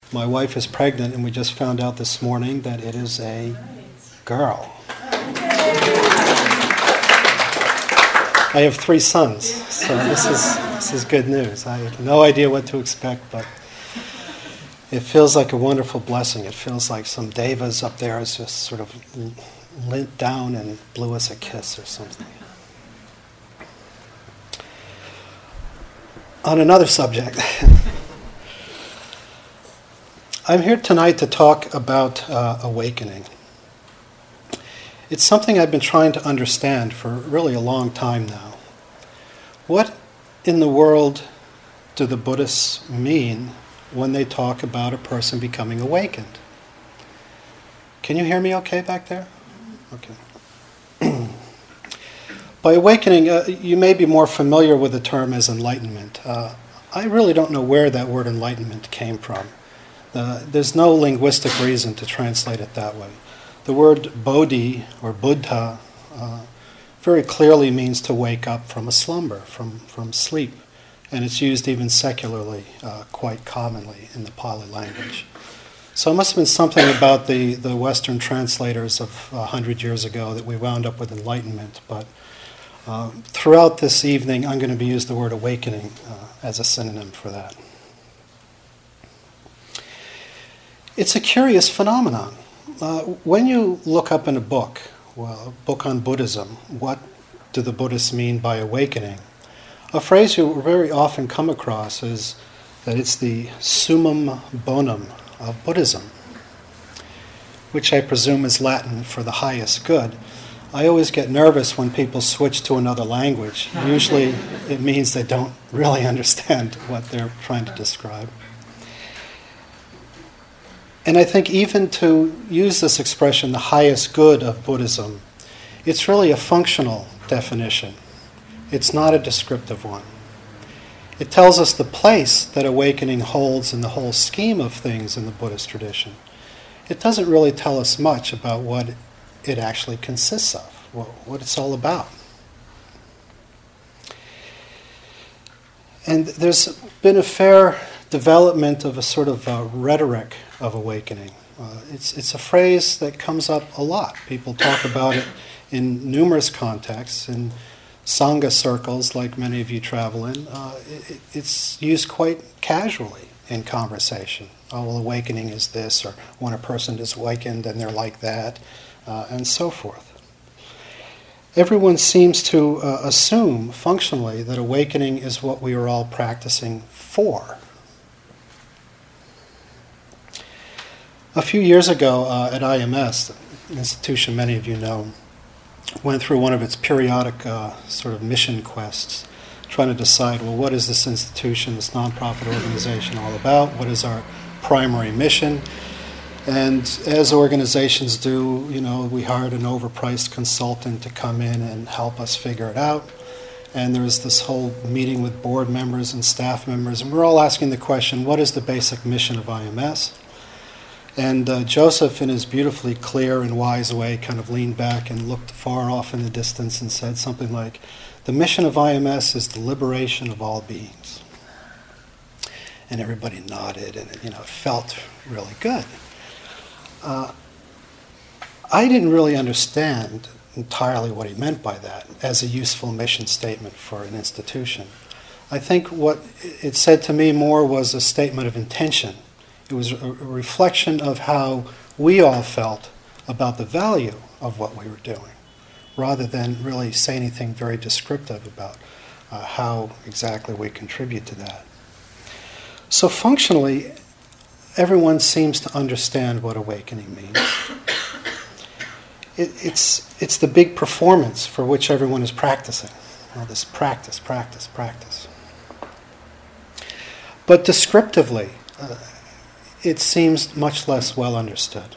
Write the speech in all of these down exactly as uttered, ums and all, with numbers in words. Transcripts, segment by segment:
My wife is pregnant, and we just found out this morning that it is a girl. I have three sons, so this is this is good news. I have no idea what to expect, but it feels like a wonderful blessing. It feels like some devas up there has just sort of leant down and blew us a kiss or something. On another subject, I'm here tonight to talk about uh, awakening. It's something I've been trying to understand for really a long time now. What in the world do the Buddhists mean when they talk about a person becoming awakened? Can you hear me okay back there? Okay. By awakening, uh, you may be more familiar with the term as enlightenment. Uh, I really don't know where that word enlightenment came from. Uh, there's no linguistic reason to translate it that way. The word bodhi or Buddha uh, very clearly means to wake up from a slumber, from, from sleep. And it's used even secularly uh, quite commonly in the Pali language. So it must have been something about the, the Western translators of a hundred years ago that we wound up with enlightenment. But uh, throughout this evening, I'm going to be using the word awakening uh, as a synonym for that. It's a curious phenomenon. Uh, when you look up in a book, well, a book on Buddhism, what do the Buddhists mean by awakening? A phrase you very often come across is that it's the summum bonum of Buddhism, which I presume is Latin for the highest good. I always get nervous when people switch to another language. Usually it means they don't really understand what they're trying to describe. And I think even to use this expression, the highest good of Buddhism, it's really a functional definition. It's not a descriptive one. It tells us the place that awakening holds in the whole scheme of things in the Buddhist tradition. It doesn't really tell us much about what it actually consists of, what it's all about. And there's been a fair development of a sort of a rhetoric of awakening. Uh, it's, it's a phrase that comes up a lot. People talk about it in numerous contexts. In Sangha circles, like many of you travel in, uh, it, it's used quite casually in conversation. Oh, well, awakening is this, or when a person is awakened and they're like that, uh, and so forth. Everyone seems to uh, assume, functionally, that awakening is what we are all practicing for. A few years ago uh, at I M S, an institution many of you know, went through one of its periodic uh, sort of mission quests, trying to decide, well, what is this institution, this nonprofit organization all about? What is our primary mission? And as organizations do, you know, we hired an overpriced consultant to come in and help us figure it out. And there was this whole meeting with board members and staff members, and we're all asking the question, what is the basic mission of I M S? And uh, Joseph, in his beautifully clear and wise way, kind of leaned back and looked far off in the distance and said something like, the mission of I M S is the liberation of all beings. And everybody nodded, and you know, it felt really good. Uh, I didn't really understand entirely what he meant by that as a useful mission statement for an institution. I think what it said to me more was a statement of intention. It was a reflection of how we all felt about the value of what we were doing, rather than really say anything very descriptive about uh, how exactly we contribute to that. So functionally, everyone seems to understand what awakening means. It, it's, it's the big performance for which everyone is practicing. Well, this practice, practice, practice. But descriptively, uh, it seems much less well understood.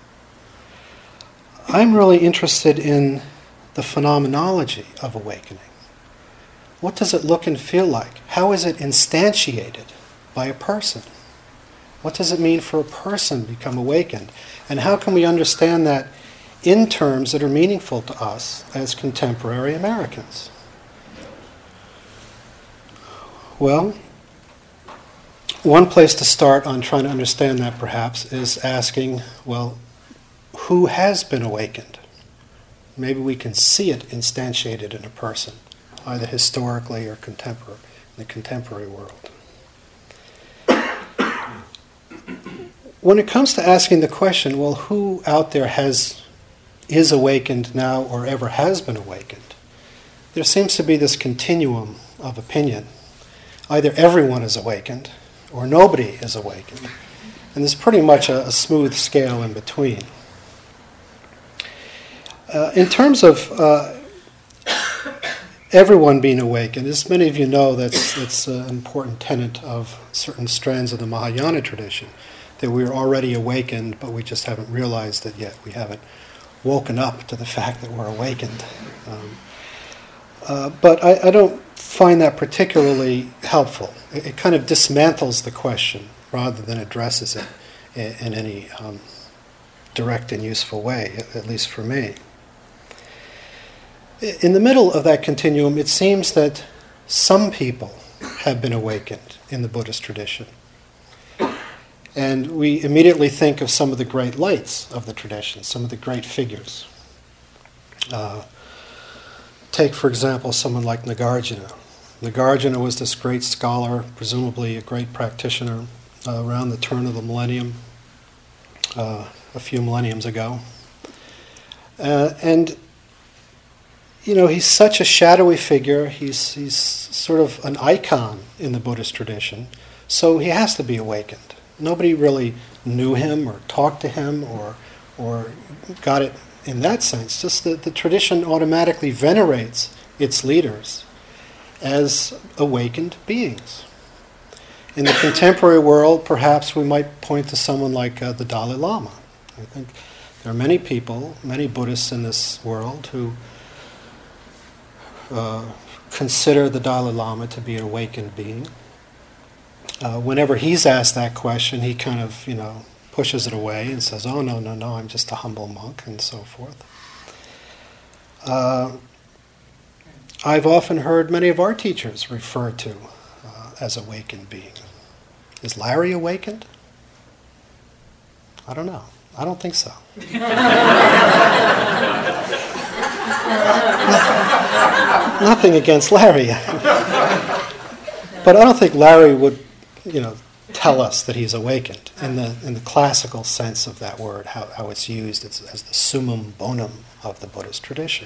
I'm really interested in the phenomenology of awakening. What does it look and feel like? How is it instantiated by a person? What does it mean for a person to become awakened? And how can we understand that in terms that are meaningful to us as contemporary Americans? Well, one place to start on trying to understand that, perhaps, is asking, well, who has been awakened? Maybe we can see it instantiated in a person, either historically or contemporary, in the contemporary world. When it comes to asking the question, well, who out there has is awakened now or ever has been awakened, there seems to be this continuum of opinion. Either everyone is awakened or nobody is awakened. And there's pretty much a, a smooth scale in between. Uh, in terms of uh, everyone being awakened, as many of you know, that's, that's an important tenet of certain strands of the Mahayana tradition, that we're already awakened, but we just haven't realized it yet. We haven't woken up to the fact that we're awakened. Um, uh, but I, I don't find that particularly helpful. It, it kind of dismantles the question rather than addresses it in, in any um, direct and useful way, at, at least for me. In the middle of that continuum, it seems that some people have been awakened in the Buddhist tradition. And we immediately think of some of the great lights of the tradition, some of the great figures. Uh, take, for example, someone like Nagarjuna. Nagarjuna was this great scholar, presumably a great practitioner, uh, around the turn of the millennium, uh, a few millenniums ago. Uh, and, you know, he's such a shadowy figure. He's, he's sort of an icon in the Buddhist tradition, so he has to be awakened. Nobody really knew him or talked to him or or got it in that sense. Just that the tradition automatically venerates its leaders as awakened beings. In the contemporary world, perhaps we might point to someone like uh, the Dalai Lama. I think there are many people, many Buddhists in this world who uh, consider the Dalai Lama to be an awakened being. Uh, whenever he's asked that question, he kind of, you know, pushes it away and says, oh, no, no, no, I'm just a humble monk, and so forth. Uh, I've often heard many of our teachers referred to uh, as awakened beings. Is Larry awakened? I don't know. I don't think so. nothing, nothing against Larry. But I don't think Larry would, you know, tell us that he's awakened in the in the classical sense of that word, how, how it's used as, as the summum bonum of the Buddhist tradition.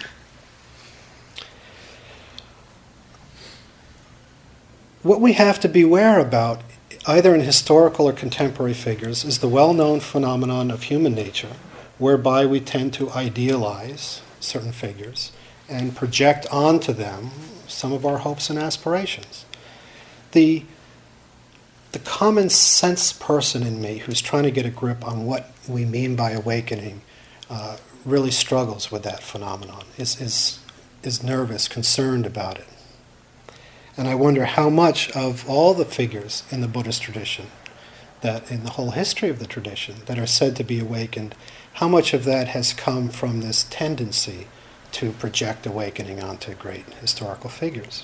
What we have to beware about, either in historical or contemporary figures, is the well-known phenomenon of human nature, whereby we tend to idealize certain figures and project onto them some of our hopes and aspirations. The The common sense person in me who's trying to get a grip on what we mean by awakening uh, really struggles with that phenomenon, is, is, is nervous, concerned about it. And I wonder how much of all the figures in the Buddhist tradition, that in the whole history of the tradition, that are said to be awakened, how much of that has come from this tendency to project awakening onto great historical figures.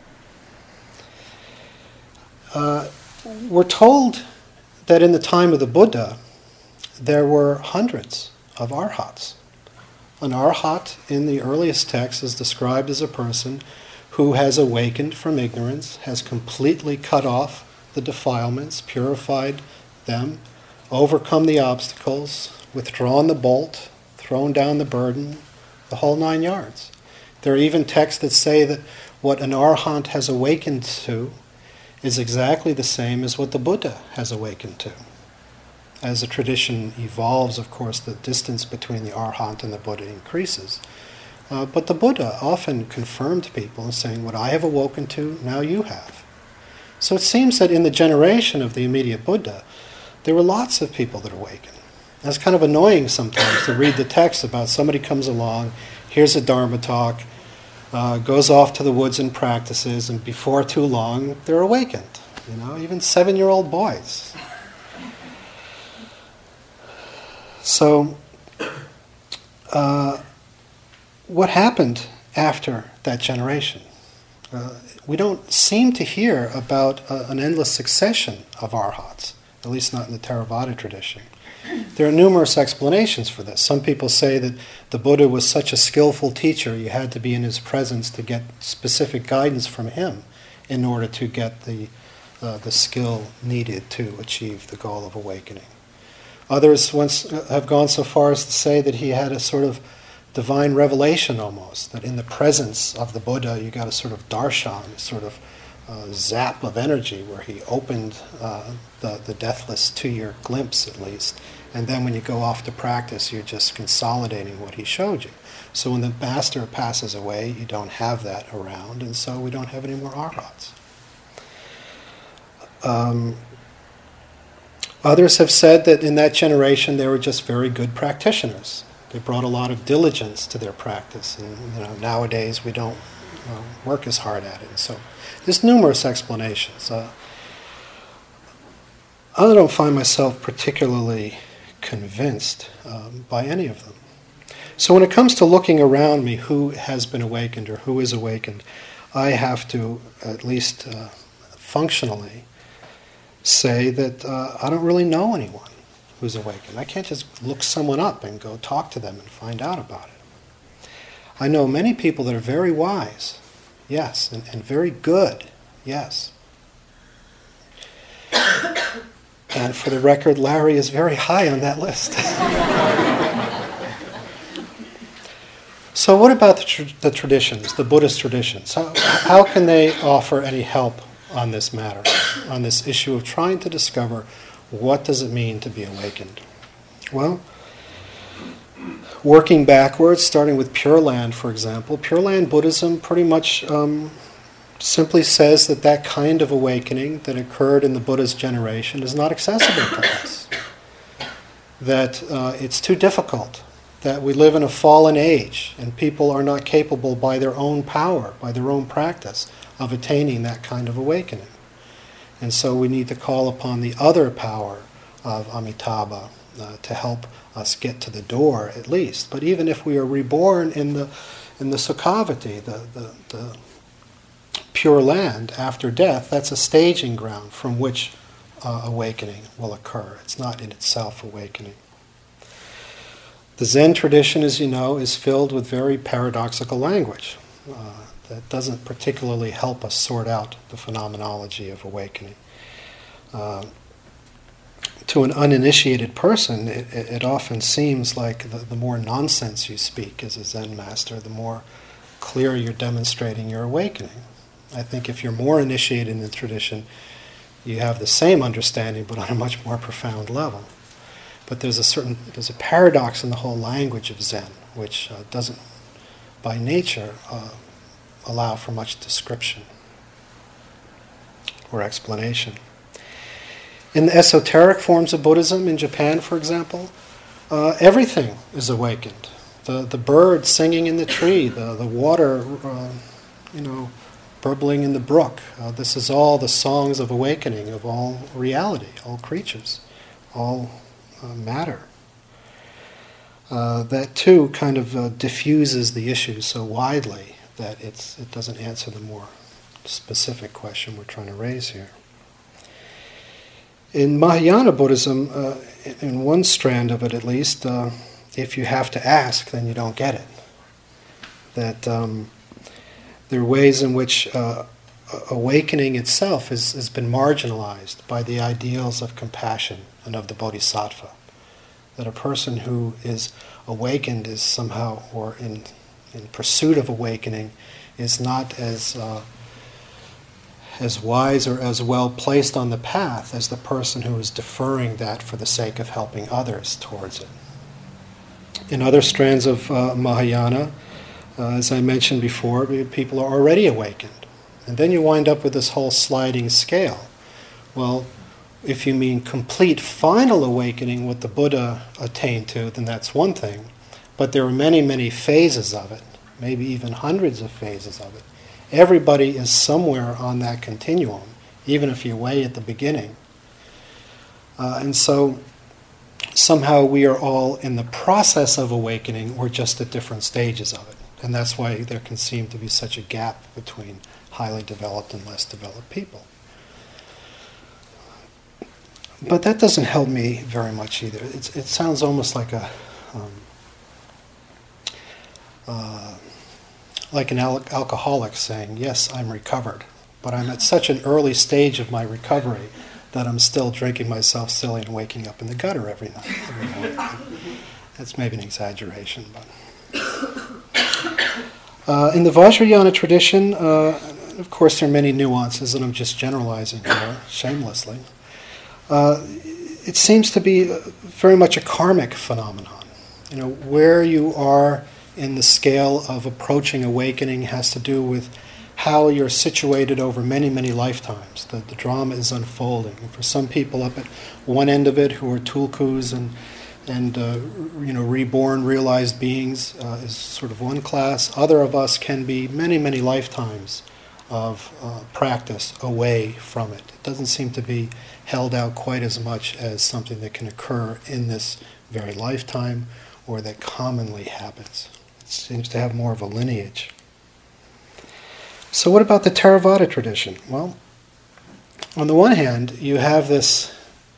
Uh, We're told that in the time of the Buddha, there were hundreds of arhats. An arhat in the earliest texts is described as a person who has awakened from ignorance, has completely cut off the defilements, purified them, overcome the obstacles, withdrawn the bolt, thrown down the burden, the whole nine yards. There are even texts that say that what an arhat has awakened to is exactly the same as what the Buddha has awakened to. As the tradition evolves, of course, the distance between the Arhat and the Buddha increases. Uh, but the Buddha often confirmed people in saying, what I have awoken to, now you have. So it seems that in the generation of the immediate Buddha, there were lots of people that awakened. And it's kind of annoying sometimes to read the text about somebody comes along, here's a Dharma talk, Uh, goes off to the woods and practices, and before too long, they're awakened. You know, even seven-year-old boys. So, uh, what happened after that generation? Uh, we don't seem to hear about uh, an endless succession of arhats, at least not in the Theravada tradition. There are numerous explanations for this. Some people say that the Buddha was such a skillful teacher, you had to be in his presence to get specific guidance from him in order to get the, uh, the skill needed to achieve the goal of awakening. Others once have gone so far as to say that he had a sort of divine revelation almost, that in the presence of the Buddha you got a sort of darshan, a sort of uh, zap of energy where he opened uh, the, the deathless two-year glimpse at least, and then when you go off to practice you're just consolidating what he showed you. So when the master passes away you don't have that around, and so we don't have any more arhats. Um, others have said that in that generation they were just very good practitioners. They brought a lot of diligence to their practice, and you know, nowadays we don't uh, work as hard at it. And so there's numerous explanations. Uh, I don't find myself particularly convinced um, by any of them. So when it comes to looking around me, who has been awakened or who is awakened, I have to, at least uh, functionally, say that uh, I don't really know anyone who's awakened. I can't just look someone up and go talk to them and find out about it. I know many people that are very wise, yes, and, and very good, yes. And for the record, Larry is very high on that list. So what about the, tra- the traditions, the Buddhist traditions? How, how can they offer any help on this matter, on this issue of trying to discover what does it mean to be awakened? Well, working backwards, starting with Pure Land, for example, Pure Land Buddhism pretty much um, simply says that that kind of awakening that occurred in the Buddha's generation is not accessible to us. That uh, it's too difficult. That we live in a fallen age and people are not capable by their own power, by their own practice, of attaining that kind of awakening. And so we need to call upon the other power of Amitabha uh, to help us get to the door at least. But even if we are reborn in the in the Sukhavati, the, the, the Pure Land after death, that's a staging ground from which uh, awakening will occur. It's not in itself awakening. The Zen tradition, as you know, is filled with very paradoxical language. Uh, that doesn't particularly help us sort out the phenomenology of awakening. Uh, to an uninitiated person, it, it often seems like the, the more nonsense you speak as a Zen master, the more clear you're demonstrating your awakening. I think if you're more initiated in the tradition, you have the same understanding, but on a much more profound level. But there's a certain, there's a paradox in the whole language of Zen, which uh, doesn't, by nature, uh, allow for much description or explanation. In the esoteric forms of Buddhism, in Japan, for example, uh, everything is awakened. The the bird singing in the tree, the, the water, uh, you know, burbling in the brook. Uh, this is all the songs of awakening of all reality, all creatures, all uh, matter. Uh, that too kind of uh, diffuses the issue so widely that it's it doesn't answer the more specific question we're trying to raise here. In Mahayana Buddhism, uh, in one strand of it at least, uh, if you have to ask, then you don't get it. That um, there are ways in which uh, awakening itself has, has been marginalized by the ideals of compassion and of the bodhisattva. That a person who is awakened is somehow, or in in pursuit of awakening, is not as uh, as wise or as well placed on the path as the person who is deferring that for the sake of helping others towards it. In other strands of uh, Mahayana, uh, as I mentioned before, people are already awakened. And then you wind up with this whole sliding scale. Well, if you mean complete final awakening, what the Buddha attained to, then that's one thing. But there are many, many phases of it, maybe even hundreds of phases of it. Everybody is somewhere on that continuum, even if you're way at the beginning. Uh, and so somehow we are all in the process of awakening or just at different stages of it. And that's why there can seem to be such a gap between highly developed and less developed people. But that doesn't help me very much either. It's, it sounds almost like a um, uh, like an al- alcoholic saying, "Yes, I'm recovered, but I'm at such an early stage of my recovery that I'm still drinking myself silly and waking up in the gutter every night." Every morning. That's maybe an exaggeration, but uh, in the Vajrayana tradition, uh, of course, there are many nuances, and I'm just generalizing here shamelessly. Uh, it seems to be very much a karmic phenomenon. You know, where you are in the scale of approaching awakening has to do with how you're situated over many, many lifetimes. The, the drama is unfolding. And for some people up at one end of it, who are tulkus and and uh, you know reborn, realized beings, uh, is sort of one class. Other of us can be many, many lifetimes of uh, practice away from it. It doesn't seem to be held out quite as much as something that can occur in this very lifetime or that commonly happens. It seems to have more of a lineage. So what about the Theravada tradition? Well, on the one hand, you have this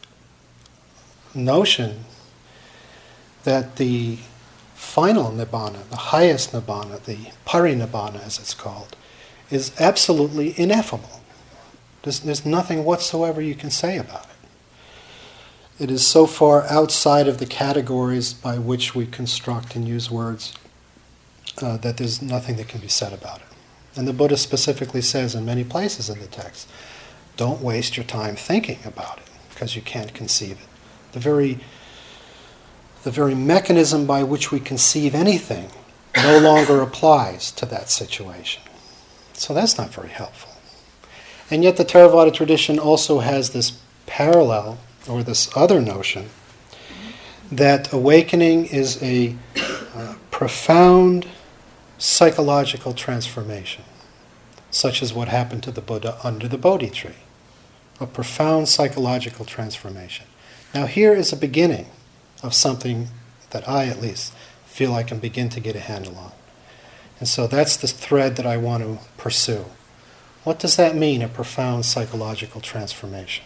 notion that the final nibbana, the highest nibbana, the parinibbana as it's called, is absolutely ineffable. There's, there's nothing whatsoever you can say about it. It is so far outside of the categories by which we construct and use words uh, that there's nothing that can be said about it. And the Buddha specifically says in many places in the text, don't waste your time thinking about it, because you can't conceive it. The very, the very mechanism by which we conceive anything no longer applies to that situation. So that's not very helpful. And yet the Theravada tradition also has this parallel, or this other notion, that awakening is a uh, profound psychological transformation, such as what happened to the Buddha under the Bodhi tree. A profound psychological transformation. Now here is a beginning of something that I, at least, feel I can begin to get a handle on. And so that's the thread that I want to pursue. What does that mean, a profound psychological transformation?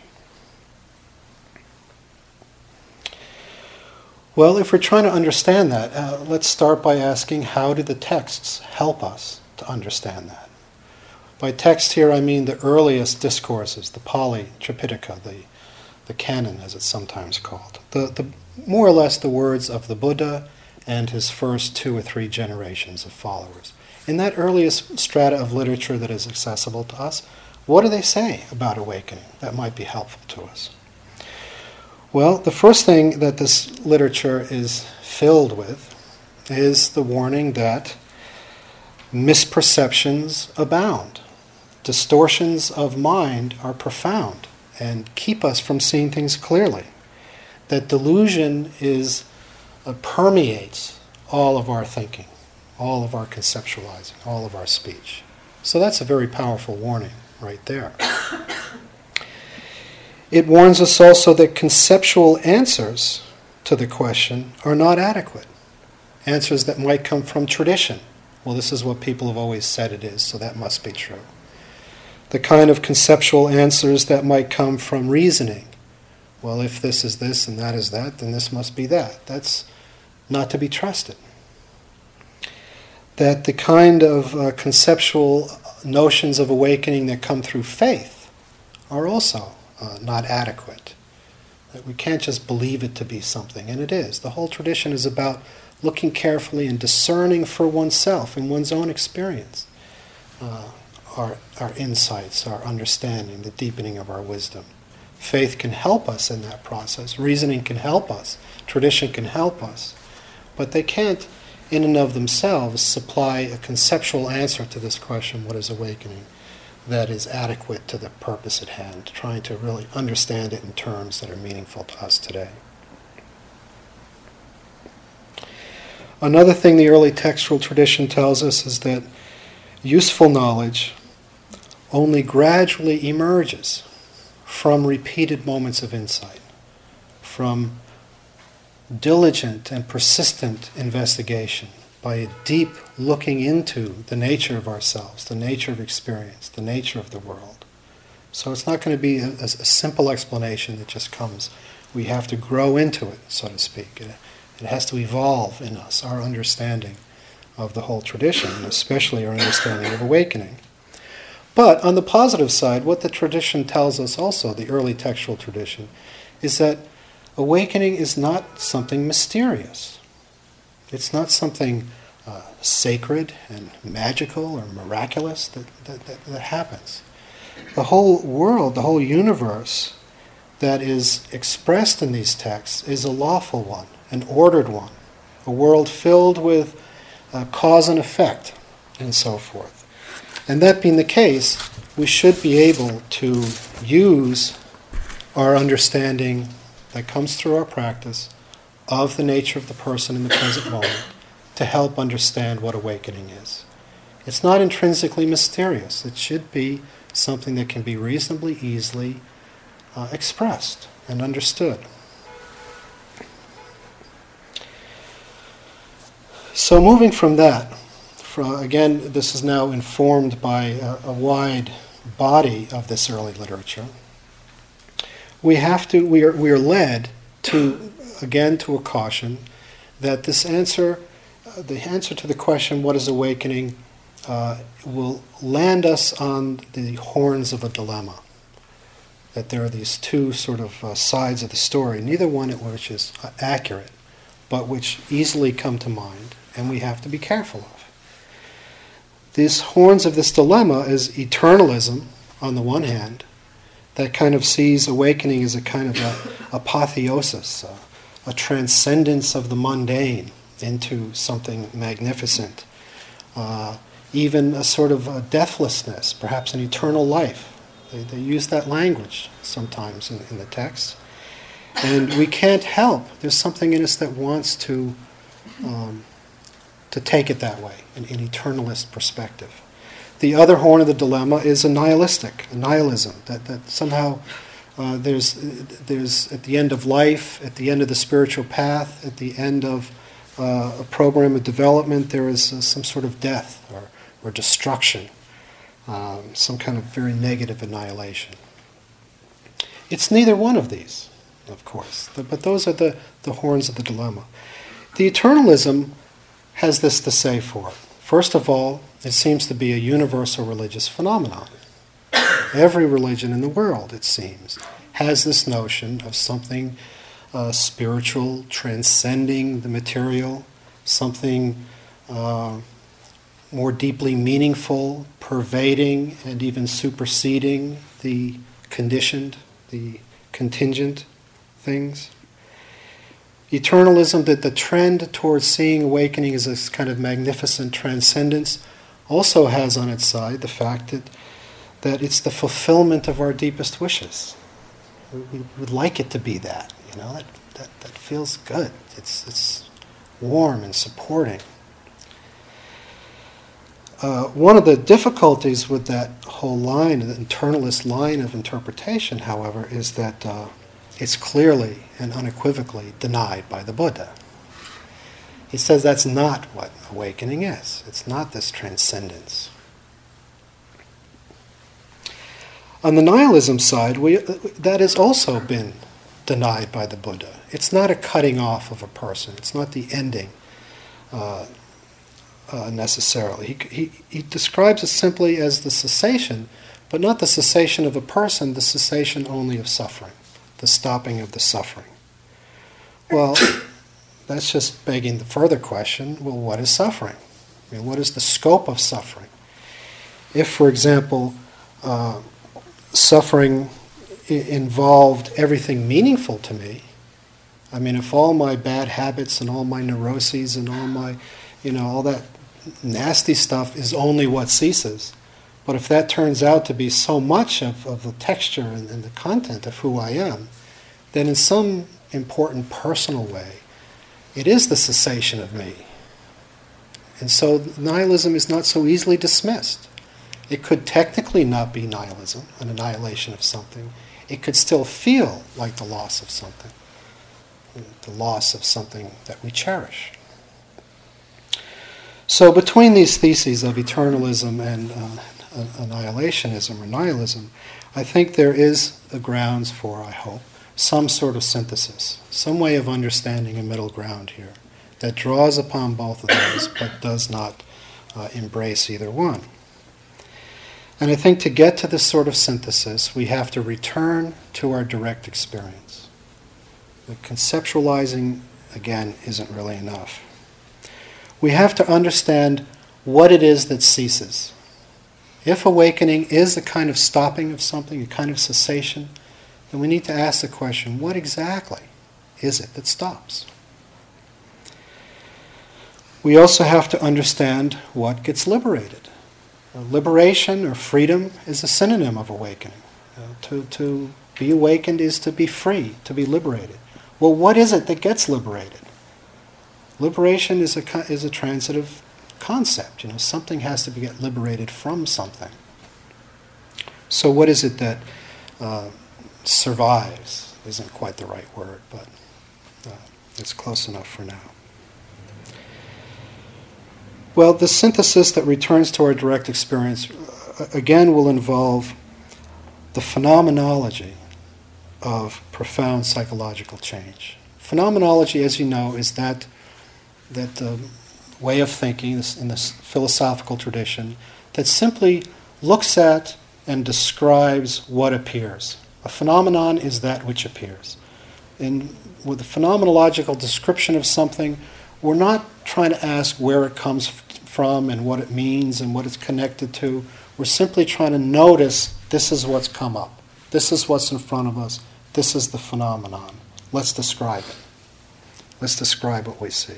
Well, if we're trying to understand that, uh, let's start by asking, how do the texts help us to understand that? By text here, I mean the earliest discourses, the Pali, Tripitaka, the, the canon as it's sometimes called. The, the, more or less the words of the Buddha and his first two or three generations of followers. In that earliest strata of literature that is accessible to us, what do they say about awakening that might be helpful to us? Well, the first thing that this literature is filled with is the warning that misperceptions abound. Distortions of mind are profound and keep us from seeing things clearly. That delusion is uh, permeates all of our thinking, all of our conceptualizing, all of our speech. So that's a very powerful warning right there. It warns us also that conceptual answers to the question are not adequate. Answers that might come from tradition. Well, this is what people have always said it is, so that must be true. The kind of conceptual answers that might come from reasoning. Well, if this is this and that is that, then this must be that. That's not to be trusted. That the kind of uh, conceptual notions of awakening that come through faith are also uh, not adequate. That we can't just believe it to be something, and it is. The whole tradition is about looking carefully and discerning for oneself in one's own experience uh, our, our insights, our understanding, the deepening of our wisdom. Faith can help us in that process. Reasoning can help us. Tradition can help us. But they can't, in and of themselves, supply a conceptual answer to this question, what is awakening, that is adequate to the purpose at hand, trying to really understand it in terms that are meaningful to us today. Another thing the early textual tradition tells us is that useful knowledge only gradually emerges from repeated moments of insight, from diligent and persistent investigation, by a deep looking into the nature of ourselves, the nature of experience, the nature of the world. So it's not going to be a, a, a simple explanation that just comes. We have to grow into it, so to speak. It, it has to evolve in us, our understanding of the whole tradition, and especially our understanding of awakening. But on the positive side, what the tradition tells us also, the early textual tradition, is that awakening is not something mysterious. It's not something uh, sacred and magical or miraculous that, that, that, that happens. The whole world, the whole universe that is expressed in these texts is a lawful one, an ordered one, a world filled with uh, cause and effect, and so forth. And that being the case, we should be able to use our understanding that comes through our practice of the nature of the person in the present moment to help understand what awakening is. It's not intrinsically mysterious. It should be something that can be reasonably easily uh, expressed and understood. So moving from that, from, again, this is now informed by a, a wide body of this early literature. We have to, we are, we are led to, again, to a caution that this answer, uh, the answer to the question, what is awakening, uh, will land us on the horns of a dilemma. That there are these two sort of uh, sides of the story, neither one of which is uh, accurate, but which easily come to mind, and we have to be careful of. These horns of this dilemma is eternalism, on the one hand, that kind of sees awakening as a kind of a apotheosis, a, a transcendence of the mundane into something magnificent, uh, even a sort of a deathlessness, perhaps an eternal life. They, they use that language sometimes in, in the text. And we can't help. There's something in us that wants to um, to take it that way, an, an eternalist perspective. The other horn of the dilemma is a nihilistic, a nihilism, that, that somehow uh, there's, there's at the end of life, at the end of the spiritual path, at the end of uh, a program of development, there is uh, some sort of death or, or destruction, um, some kind of very negative annihilation. It's neither one of these, of course, but those are the, the horns of the dilemma. The eternalism has this to say for it. First of all, it seems to be a universal religious phenomenon. Every religion in the world, it seems, has this notion of something uh, spiritual, transcending the material, something uh, more deeply meaningful, pervading, and even superseding the conditioned, the contingent things. Eternalism, that the trend towards seeing awakening as this kind of magnificent transcendence, also has on its side the fact that, that it's the fulfillment of our deepest wishes. We, we would like it to be that, you know, that, that, that feels good. It's, it's warm and supporting. Uh, one of the difficulties with that whole line, the internalist line of interpretation, however, is that uh, it's clearly and unequivocally denied by the Buddha. He says that's not what awakening is. It's not this transcendence. On the nihilism side, we, that has also been denied by the Buddha. It's not a cutting off of a person. It's not the ending uh, uh, necessarily. He, he, he describes it simply as the cessation, but not the cessation of a person, the cessation only of suffering, the stopping of the suffering. Well, that's just begging the further question, well, what is suffering? I mean, what is the scope of suffering? If, for example, uh, suffering I- involved everything meaningful to me, I mean, if all my bad habits and all my neuroses and all my, you know, all that nasty stuff is only what ceases, but if that turns out to be so much of, of the texture and, and the content of who I am, then in some important personal way, it is the cessation of me. And so nihilism is not so easily dismissed. It could technically not be nihilism, an annihilation of something. It could still feel like the loss of something, the loss of something that we cherish. So between these theses of eternalism and uh, annihilationism or nihilism, I think there is the grounds for, I hope, some sort of synthesis, some way of understanding a middle ground here that draws upon both of those but does not uh, embrace either one. And I think to get to this sort of synthesis, we have to return to our direct experience. The conceptualizing, again, isn't really enough. We have to understand what it is that ceases. If awakening is a kind of stopping of something, a kind of cessation, then we need to ask the question, what exactly is it that stops? We also have to understand what gets liberated. Uh, liberation or freedom is a synonym of awakening. Uh, to, to be awakened is to be free, to be liberated. Well, what is it that gets liberated? Liberation is a, is a transitive concept. You know, something has to be get liberated from something. So what is it that uh, survives? Isn't quite the right word, but uh, it's close enough for now. Well, the synthesis that returns to our direct experience, uh, again, will involve the phenomenology of profound psychological change. Phenomenology, as you know, is that, that uh, way of thinking in this philosophical tradition that simply looks at and describes what appears. A phenomenon is that which appears. And with the phenomenological description of something, we're not trying to ask where it comes from and what it means and what it's connected to. We're simply trying to notice this is what's come up. This is what's in front of us. This is the phenomenon. Let's describe it. Let's describe what we see.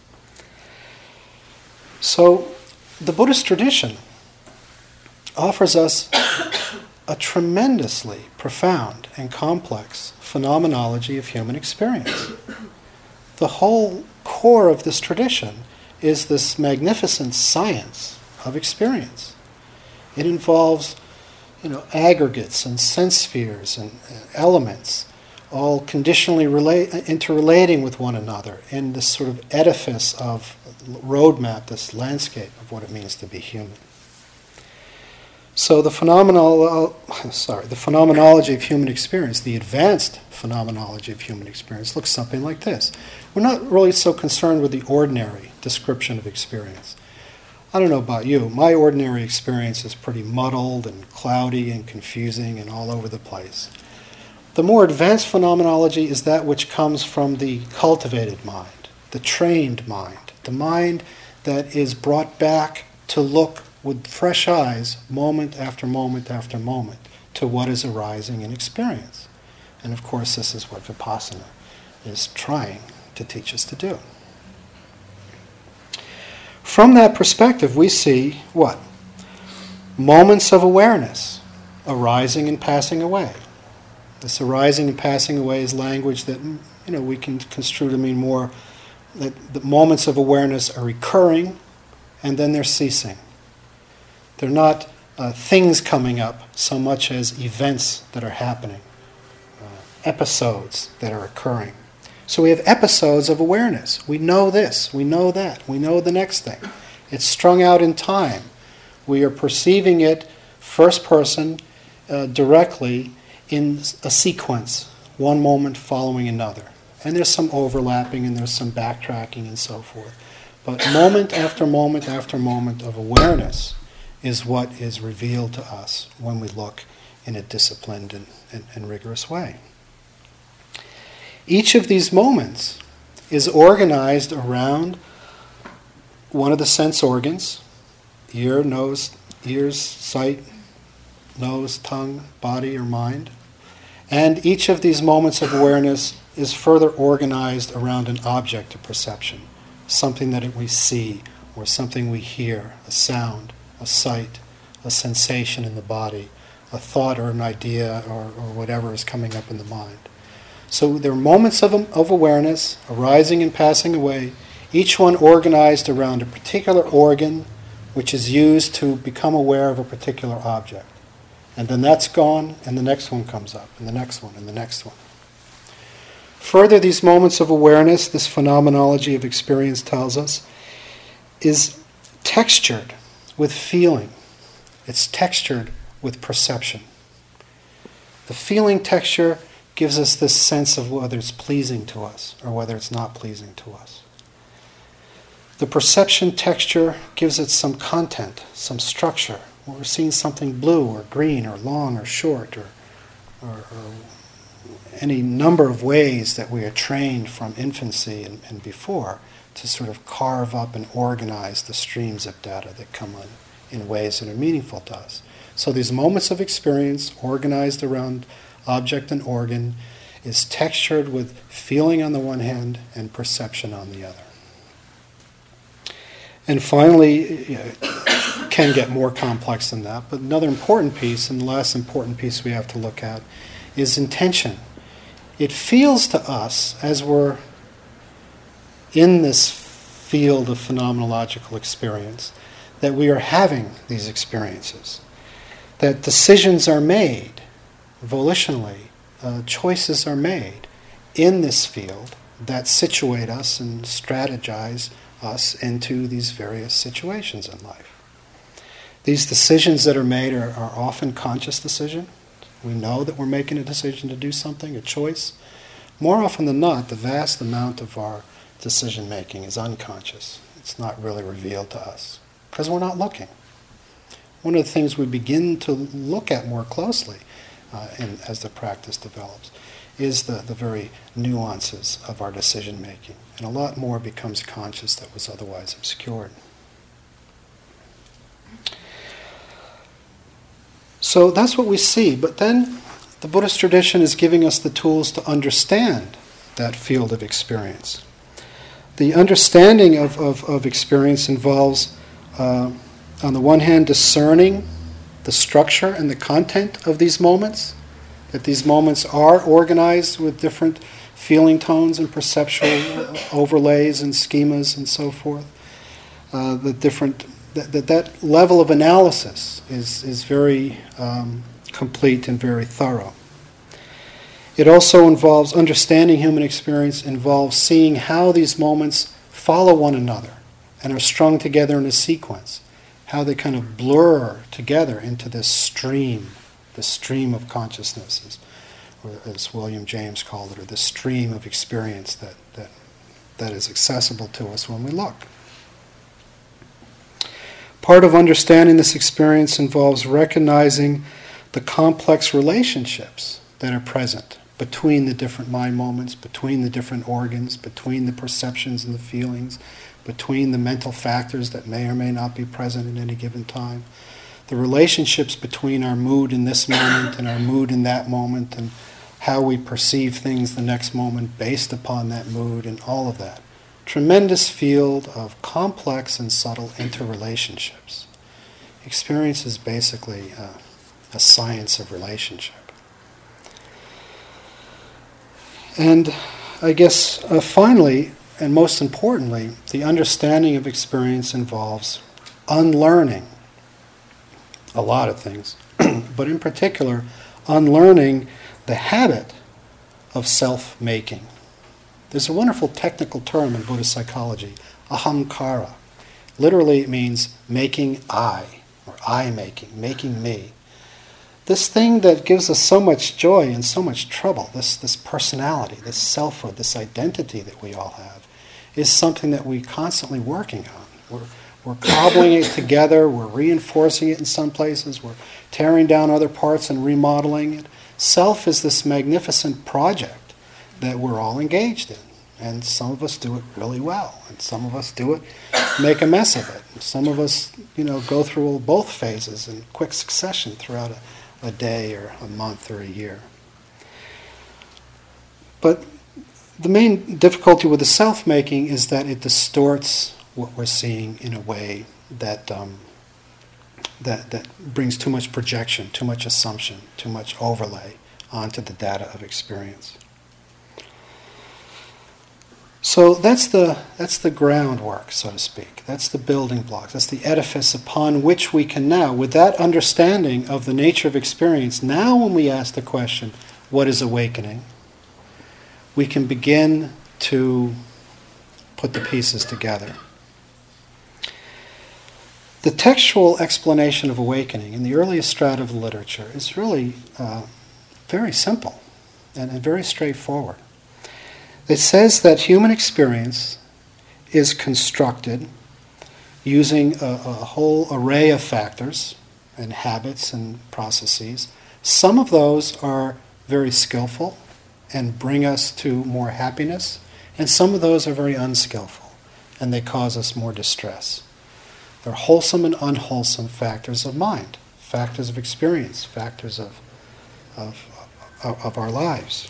So the Buddhist tradition offers us a tremendously profound and complex phenomenology of human experience. The whole core of this tradition is this magnificent science of experience. It involves, you know, aggregates and sense spheres and elements, all conditionally relate, interrelating with one another in this sort of edifice of roadmap, this landscape of what it means to be human. So the phenomenal, sorry, the phenomenology of human experience, the advanced phenomenology of human experience, looks something like this. We're not really so concerned with the ordinary description of experience. I don't know about you, my ordinary experience is pretty muddled and cloudy and confusing and all over the place. The more advanced phenomenology is that which comes from the cultivated mind, the trained mind, the mind that is brought back to look with fresh eyes, moment after moment after moment, to what is arising in experience. And of course, this is what Vipassana is trying to teach us to do. From that perspective, we see what? Moments of awareness arising and passing away. This arising and passing away is language that, you know, we can construe to mean more that the moments of awareness are recurring and then they're ceasing. They're not uh, things coming up so much as events that are happening, uh, episodes that are occurring. So we have episodes of awareness. We know this, we know that, we know the next thing. It's strung out in time. We are perceiving it first person uh, directly in a sequence, one moment following another. And there's some overlapping and there's some backtracking and so forth. But moment after moment after moment of awareness is what is revealed to us when we look in a disciplined and, and, and rigorous way. Each of these moments is organized around one of the sense organs, ear, nose, ears, sight, nose, tongue, body, or mind. And each of these moments of awareness is further organized around an object of perception, something that we see or something we hear, a sound, a sight, a sensation in the body, a thought or an idea or, or whatever is coming up in the mind. So there are moments of, of awareness arising and passing away, each one organized around a particular organ which is used to become aware of a particular object. And then that's gone, and the next one comes up, and the next one, and the next one. Further, these moments of awareness, this phenomenology of experience tells us, is textured with feeling. It's textured with perception. The feeling texture gives us this sense of whether it's pleasing to us or whether it's not pleasing to us. The perception texture gives it some content, some structure. We're seeing something blue or green or long or short or, or, or any number of ways that we are trained from infancy and, and before to sort of carve up and organize the streams of data that come in, in ways that are meaningful to us. So these moments of experience organized around object and organ is textured with feeling on the one hand and perception on the other. And finally, you know, it can get more complex than that, but another important piece, and the last important piece we have to look at, is intention. It feels to us, as we're in this field of phenomenological experience, that we are having these experiences, that decisions are made volitionally, uh, choices are made in this field that situate us and strategize us into these various situations in life. These decisions that are made are, are often conscious decisions. We know that we're making a decision to do something, a choice. More often than not, the vast amount of our decision making is unconscious. It's not really revealed to us because we're not looking. One of the things we begin to look at more closely uh, in, as the practice develops is the, the very nuances of our decision making. And a lot more becomes conscious that was otherwise obscured. So that's what we see. But then the Buddhist tradition is giving us the tools to understand that field of experience. The understanding of, of, of experience involves, uh, on the one hand, discerning the structure and the content of these moments, that these moments are organized with different feeling tones and perceptual overlays and schemas and so forth. Uh, the different that, that that level of analysis is is very um, complete and very thorough. It also involves understanding human experience, involves seeing how these moments follow one another and are strung together in a sequence, how they kind of blur together into this stream, the stream of consciousnesses, or as William James called it, or the stream of experience that, that, that is accessible to us when we look. Part of understanding this experience involves recognizing the complex relationships that are present between the different mind moments, between the different organs, between the perceptions and the feelings, between the mental factors that may or may not be present at any given time. The relationships between our mood in this moment and our mood in that moment, and how we perceive things the next moment based upon that mood, and all of that. Tremendous field of complex and subtle interrelationships. Experience is basically uh, a science of relationship. And I guess uh, finally, and most importantly, the understanding of experience involves unlearning a lot of things, but in particular, unlearning the habit of self-making. There's a wonderful technical term in Buddhist psychology, ahamkara. Literally it means making I, or I-making, making me. This thing that gives us so much joy and so much trouble, this, this personality, this selfhood, this identity that we all have, is something that we're constantly working on. We're, we're cobbling it together, we're reinforcing it in some places, we're tearing down other parts and remodeling it. Self is this magnificent project that we're all engaged in. And some of us do it really well, and some of us do it, make a mess of it. And some of us, you know, go through both phases in quick succession throughout a, a day or a month or a year. But the main difficulty with the self-making is that it distorts what we're seeing in a way that um, that that brings too much projection, too much assumption, too much overlay onto the data of experience. So that's the that's the groundwork, so to speak. That's the building blocks. That's the edifice upon which we can now, with that understanding of the nature of experience, now when we ask the question, what is awakening? We can begin to put the pieces together. The textual explanation of awakening in the earliest strata of the literature is really uh, very simple and, and very straightforward. It says that human experience is constructed using a, a whole array of factors and habits and processes. Some of those are very skillful and bring us to more happiness, and some of those are very unskillful and they cause us more distress. They're wholesome and unwholesome factors of mind, factors of experience, factors of, of, of, of our lives.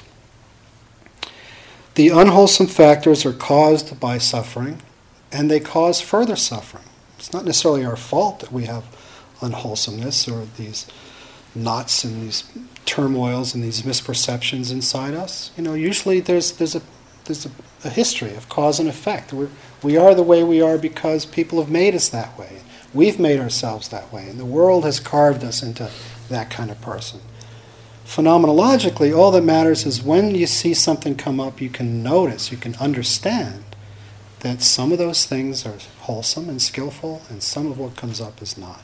The unwholesome factors are caused by suffering, and they cause further suffering. It's not necessarily our fault that we have unwholesomeness or these knots and these turmoils and these misperceptions inside us. You know, usually there's there's a there's a, a history of cause and effect. We're, we are the way we are because people have made us that way. We've made ourselves that way, and the world has carved us into that kind of person. Phenomenologically, all that matters is when you see something come up, you can notice, you can understand that some of those things are wholesome and skillful, and some of what comes up is not.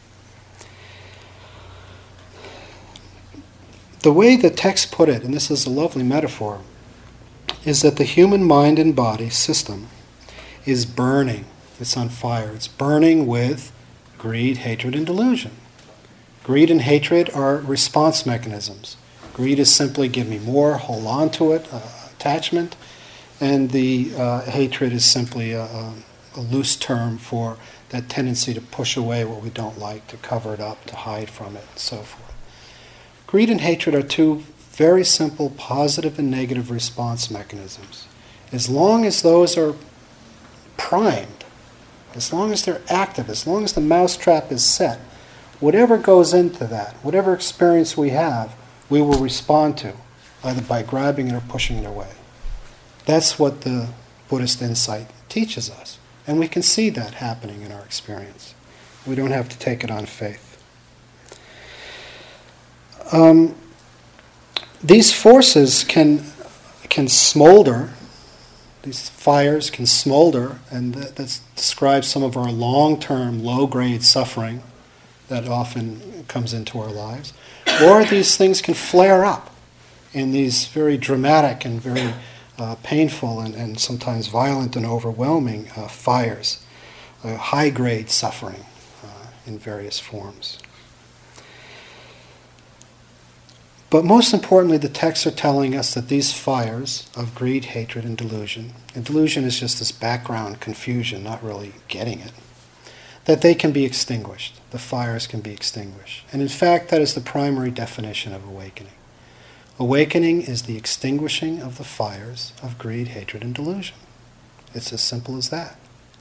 The way the text put it, and this is a lovely metaphor, is that the human mind and body system is burning. It's on fire. It's burning with greed, hatred, and delusion. Greed and hatred are response mechanisms. Greed is simply give me more, hold on to it, uh, attachment, and the uh, hatred is simply a, a, a loose term for that tendency to push away what we don't like, to cover it up, to hide from it, and so forth. Greed and hatred are two very simple positive and negative response mechanisms. As long as those are primed, as long as they're active, as long as the mousetrap is set, whatever goes into that, whatever experience we have, we will respond to, either by grabbing it or pushing it away. That's what the Buddhist insight teaches us. And we can see that happening in our experience. We don't have to take it on faith. Um, these forces can can smolder, these fires can smolder, and that that's, describes some of our long-term, low-grade suffering that often comes into our lives. Or these things can flare up in these very dramatic and very uh, painful and, and sometimes violent and overwhelming uh, fires, uh, high-grade suffering uh, in various forms. But most importantly, the texts are telling us that these fires of greed, hatred, and delusion, and delusion is just this background confusion, not really getting it, that they can be extinguished. The fires can be extinguished. And in fact, that is the primary definition of awakening. Awakening is the extinguishing of the fires of greed, hatred, and delusion. It's as simple as that.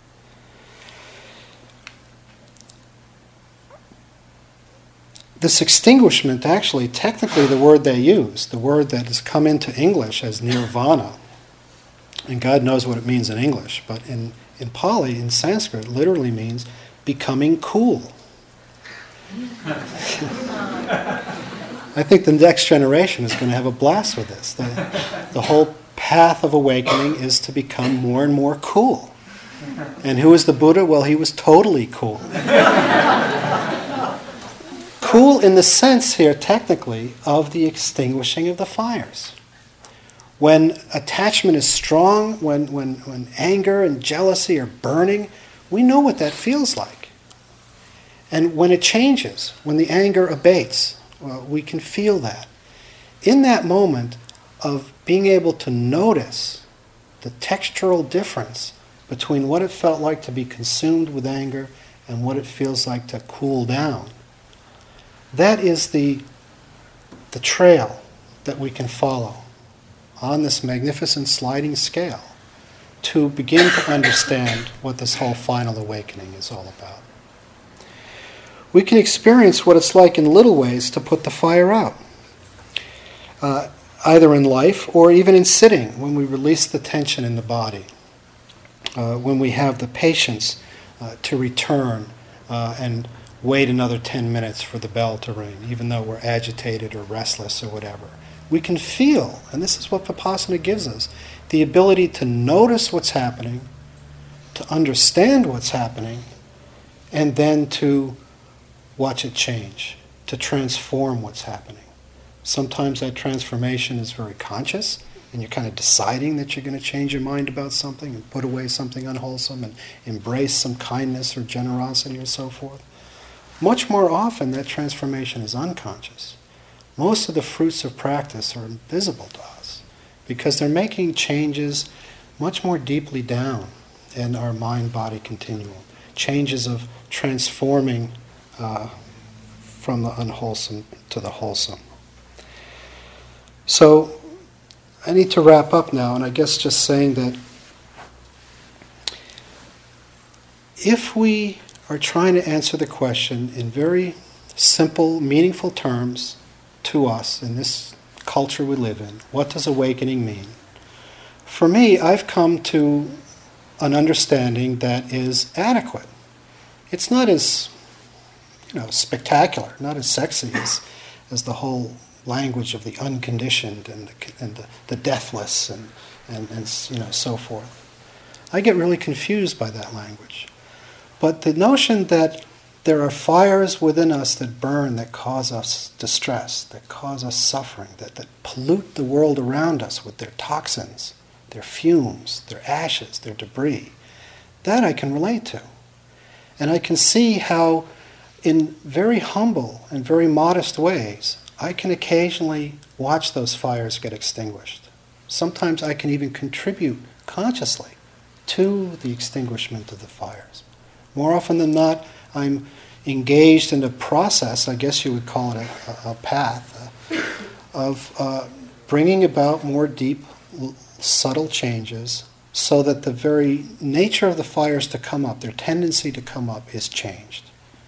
This extinguishment, actually, technically the word they use, the word that has come into English as nirvana, and God knows what it means in English, but in, in Pali, in Sanskrit, it literally means becoming cool. I think the next generation is going to have a blast with this. The, the whole path of awakening is to become more and more cool. And who is the Buddha? Well, he was totally cool. Cool in the sense here, technically, of the extinguishing of the fires. When attachment is strong, when, when, when anger and jealousy are burning, we know what that feels like. And when it changes, when the anger abates, well, we can feel that. In that moment of being able to notice the textural difference between what it felt like to be consumed with anger and what it feels like to cool down, that is the, the trail that we can follow on this magnificent sliding scale to begin to understand what this whole final awakening is all about. We can experience what it's like in little ways to put the fire out, uh, either in life or even in sitting, when we release the tension in the body, uh, when we have the patience uh, to return uh, and wait another ten minutes for the bell to ring, even though we're agitated or restless or whatever. We can feel, and this is what Vipassana gives us, the ability to notice what's happening, to understand what's happening, and then to watch it change, to transform what's happening. Sometimes that transformation is very conscious, and you're kind of deciding that you're going to change your mind about something and put away something unwholesome and embrace some kindness or generosity or so forth. Much more often, that transformation is unconscious. Most of the fruits of practice are invisible to us because they're making changes much more deeply down in our mind-body continuum. Changes of transforming uh, from the unwholesome to the wholesome. So, I need to wrap up now, and I guess just saying that if we are trying to answer the question in very simple, meaningful terms to us in this culture we live in, what does awakening mean? For me, I've come to an understanding that is adequate. It's not as, you know, spectacular, not as sexy as, as the whole language of the unconditioned and the, and the, the deathless and, and, and you know, so forth. I get really confused by that language. But the notion that there are fires within us that burn, that cause us distress, that cause us suffering, that, that pollute the world around us with their toxins, their fumes, their ashes, their debris, that I can relate to. And I can see how in very humble and very modest ways, I can occasionally watch those fires get extinguished. Sometimes I can even contribute consciously to the extinguishment of the fires. More often than not, I'm engaged in a process, I guess you would call it a, a path, uh, of uh, bringing about more deep, subtle changes so that the very nature of the fires to come up, their tendency to come up, is changed.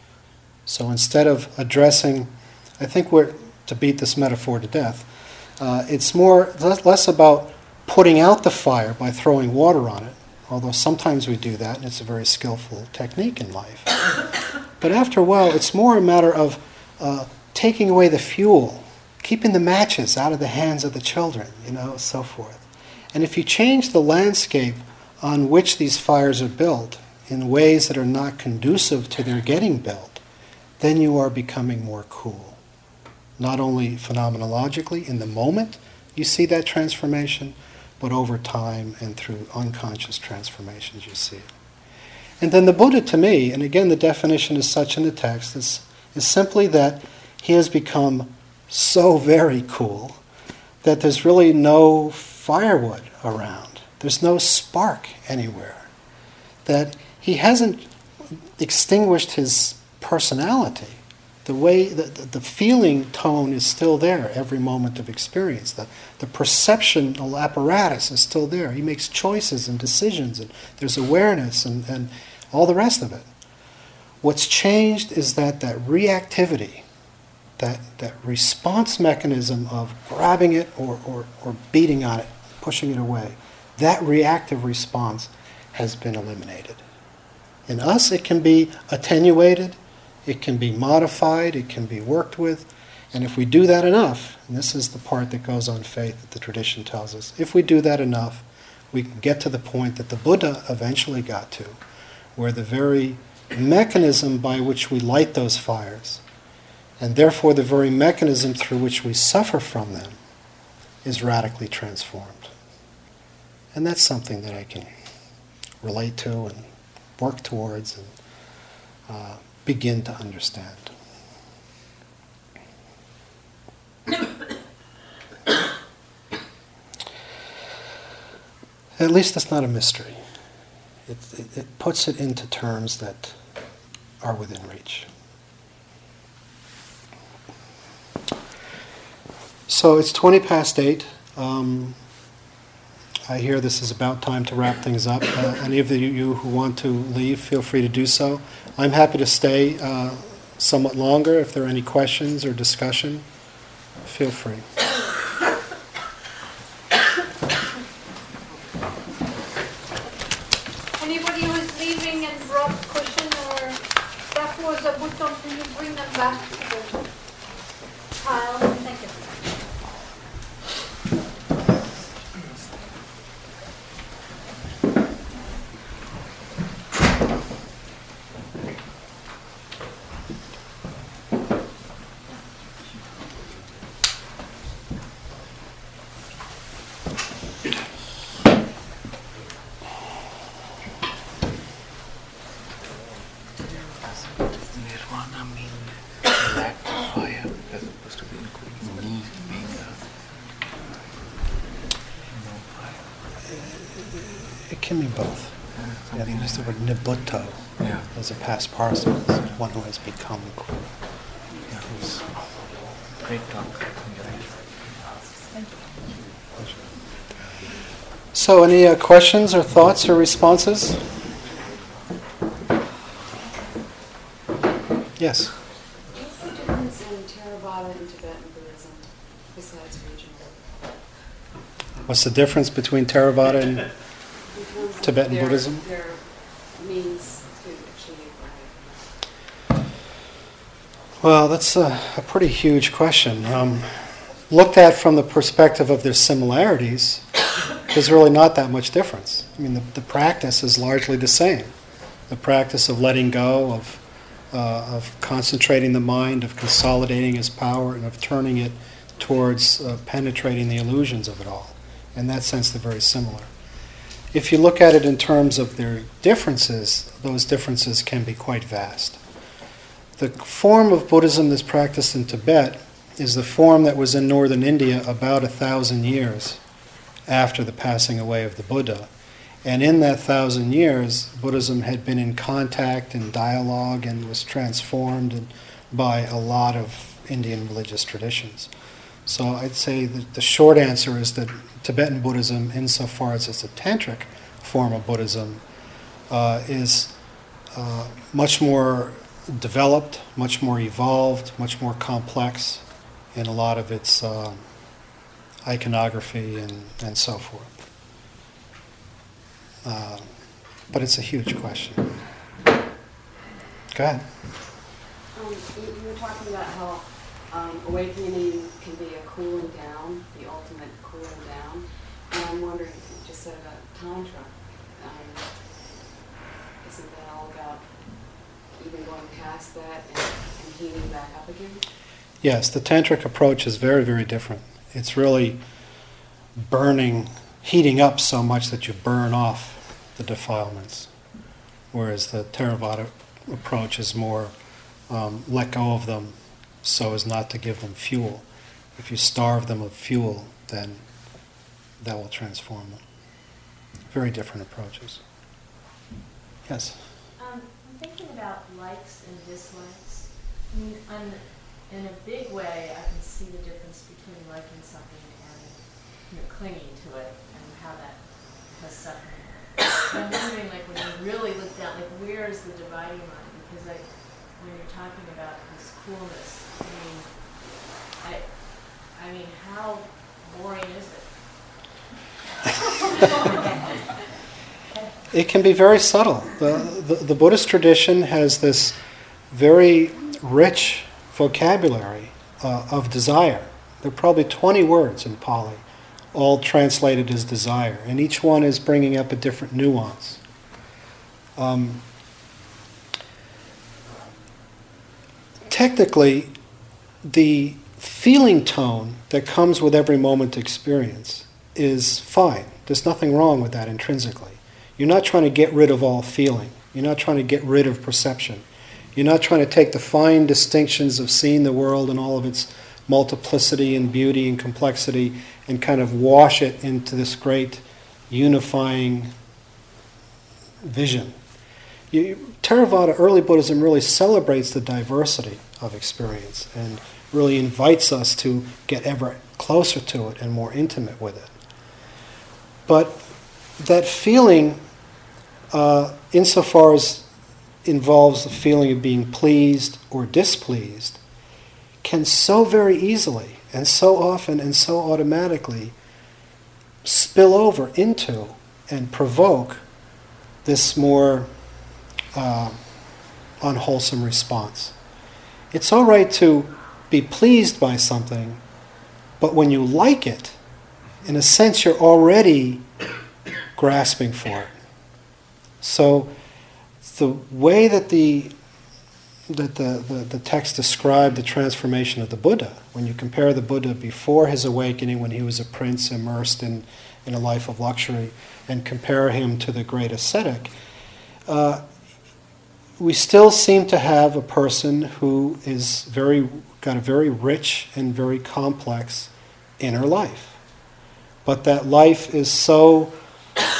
So instead of addressing, I think we're, to beat this metaphor to death, uh, it's more less about putting out the fire by throwing water on it, although sometimes we do that, and it's a very skillful technique in life. But after a while, it's more a matter of uh, taking away the fuel, keeping the matches out of the hands of the children, you know, so forth. And if you change the landscape on which these fires are built in ways that are not conducive to their getting built, then you are becoming more cool. Not only phenomenologically, in the moment you see that transformation, but over time and through unconscious transformations you see it. And then the Buddha, to me, and again the definition is such in the text, is, is simply that he has become so very cool that there's really no firewood around. There's no spark anywhere. That he hasn't extinguished his personality. The way, the, the feeling tone is still there every moment of experience. The, the perceptional apparatus is still there. He makes choices and decisions, and there's awareness and, and all the rest of it. What's changed is that that reactivity, that, that response mechanism of grabbing it or, or, or beating on it, pushing it away, that reactive response has been eliminated. In us, it can be attenuated, it can be modified, it can be worked with, and if we do that enough, and this is the part that goes on faith that the tradition tells us, if we do that enough, we can get to the point that the Buddha eventually got to, where the very mechanism by which we light those fires, and therefore the very mechanism through which we suffer from them, is radically transformed. And that's something that I can relate to and work towards and uh, begin to understand. At least it's not a mystery. It, it, it puts it into terms that are within reach. So it's twenty past eight. Um, I hear this is about time to wrap things up. Uh, any of you who want to leave, feel free to do so. I'm happy to stay uh, somewhat longer if there are any questions or discussion. Feel free. Anybody who is leaving and brought cushion or stuff was a button, can you bring them back to the pile? Thank you. It can be both. Yeah, they use the word nibbutto Yeah. as a past participle, one who has become cool. Yeah. Great talk. So, any uh, questions or thoughts or responses? Yes. What's the difference in Theravada and Tibetan Buddhism besides regional? What's the difference between Theravada and In terms of Tibetan their, Buddhism? Their means to achieve, right? Well, that's a, a pretty huge question. Um, looked at from the perspective of their similarities, there's really not that much difference. I mean, the, the practice is largely the same. The practice of letting go, of uh, of concentrating the mind, of consolidating its power, and of turning it towards uh, penetrating the illusions of it all. In that sense, they're very similar. If you look at it in terms of their differences, those differences can be quite vast. The form of Buddhism that's practiced in Tibet is the form that was in northern India about a thousand years after the passing away of the Buddha. And in that thousand years, Buddhism had been in contact and dialogue and was transformed by a lot of Indian religious traditions. So I'd say that the short answer is that Tibetan Buddhism, insofar as it's a tantric form of Buddhism, uh, is uh, much more developed, much more evolved, much more complex in a lot of its uh, iconography and, and so forth. Uh, but it's a huge question. Go ahead. Um, you, you were talking about how um, awakening can be a cooling down, the ultimate cooling down. And I'm wondering, you just said about Tantra. Um, isn't that all about even going past that and, and healing back up again? Yes, the tantric approach is very, very different. It's really burning, heating up so much that you burn off the defilements, whereas the Theravada approach is more um, let go of them so as not to give them fuel. If you starve them of fuel, then that will transform them. Very different approaches. Yes? Um, I'm thinking about likes and dislikes. I mean, I'm, in a big way, I can see the difference between liking something and, you know, clinging to it and how that has suffering. I'm wondering, like, when you really look down, like, where is the dividing line? Because, like, when you're talking about this coolness, I mean, I, I mean, how boring is it? It can be very subtle. The, the, the Buddhist tradition has this very rich vocabulary uh, of desire. There are probably twenty words in Pali, all translated as desire, and each one is bringing up a different nuance. Um, technically, the feeling tone that comes with every moment experience is fine. There's nothing wrong with that intrinsically. You're not trying to get rid of all feeling. You're not trying to get rid of perception. You're not trying to take the fine distinctions of seeing the world and all of its multiplicity and beauty and complexity and kind of wash it into this great unifying vision. You, Theravada, early Buddhism, really celebrates the diversity of experience and really invites us to get ever closer to it and more intimate with it. But that feeling, uh, insofar as involves the feeling of being pleased or displeased, can so very easily and so often and so automatically spill over into and provoke this more uh, unwholesome response. It's all right to be pleased by something, but when you like it, in a sense you're already grasping for it. So the way that the that the, the, the text described the transformation of the Buddha, when you compare the Buddha before his awakening, when he was a prince immersed in, in a life of luxury, and compare him to the great ascetic, uh, we still seem to have a person who is very got a very rich and very complex inner life. But that life is so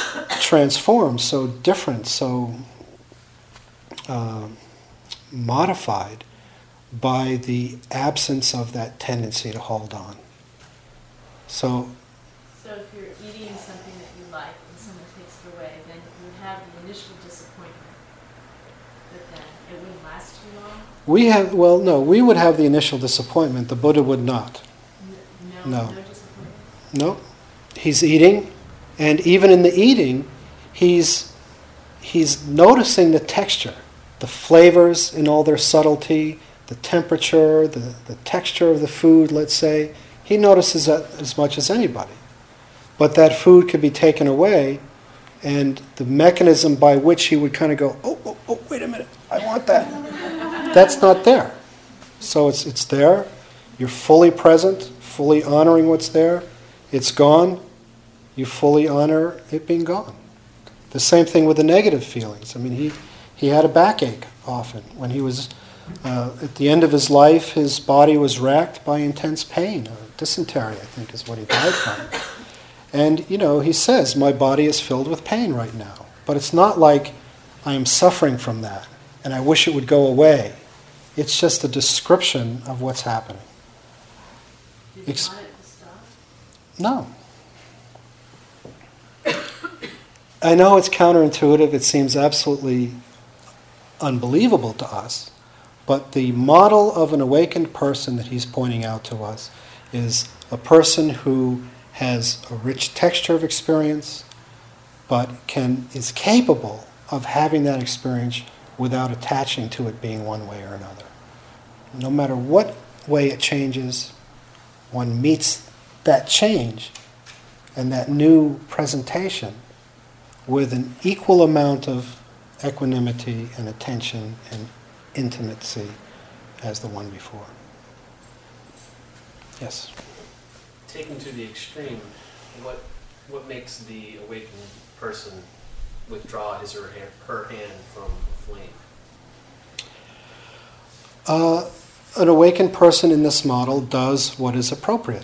transformed, so different, so uh, modified by the absence of that tendency to hold on. So, So if you're eating something that you like and someone takes it away, then you would have the initial disappointment, but then it wouldn't last too long? we have, well, no, we would have the initial disappointment, the Buddha would not. N- No, No. no disappointment? No, he's eating, and even in the eating, he's he's noticing the texture, the flavors in all their subtlety, the temperature, the, the texture of the food, let's say. He notices that as much as anybody. But that food could be taken away, and the mechanism by which he would kind of go, oh, oh, oh, wait a minute, I want that. That's not there. So it's it's there. You're fully present, fully honoring what's there. It's gone. You fully honor it being gone. The same thing with the negative feelings. I mean, he, he had a backache often. When he was uh, at the end of his life, his body was racked by intense pain. Or dysentery, I think, is what he died from. And, you know, he says, my body is filled with pain right now. But it's not like I am suffering from that and I wish it would go away. It's just a description of what's happening. Did you Ex- want it to stop? No. I know it's counterintuitive, it seems absolutely unbelievable to us, but the model of an awakened person that he's pointing out to us is a person who has a rich texture of experience, but can is capable of having that experience without attaching to it being one way or another. No matter what way it changes, one meets that change and that new presentation with an equal amount of equanimity and attention and intimacy as the one before. Yes? Taken to the extreme, what what makes the awakened person withdraw his or her hand from the flame? Uh, an awakened person in this model does what is appropriate.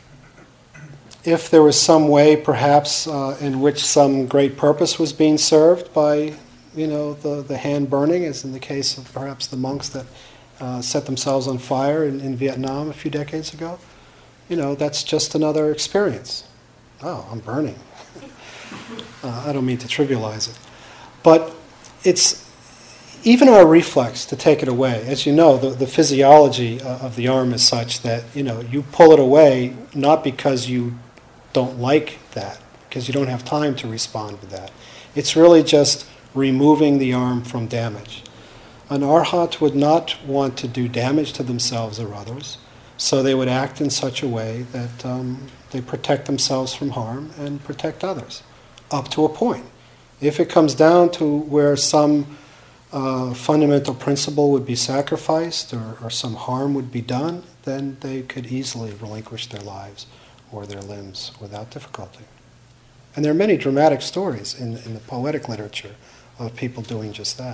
If there was some way, perhaps, uh, in which some great purpose was being served by, you know, the, the hand burning, as in the case of perhaps the monks that uh, set themselves on fire in, in Vietnam a few decades ago, you know, that's just another experience. Oh, I'm burning. uh, I don't mean to trivialize it. But it's even our reflex to take it away. As you know, the, the physiology uh, of the arm is such that, you know, you pull it away not because you don't like that, because you don't have time to respond to that. It's really just removing the arm from damage. An arhat would not want to do damage to themselves or others, so they would act in such a way that um, they protect themselves from harm and protect others, up to a point. If it comes down to where some uh, fundamental principle would be sacrificed or, or some harm would be done, then they could easily relinquish their lives or their limbs without difficulty. And there are many dramatic stories in, in the poetic literature of people doing just that.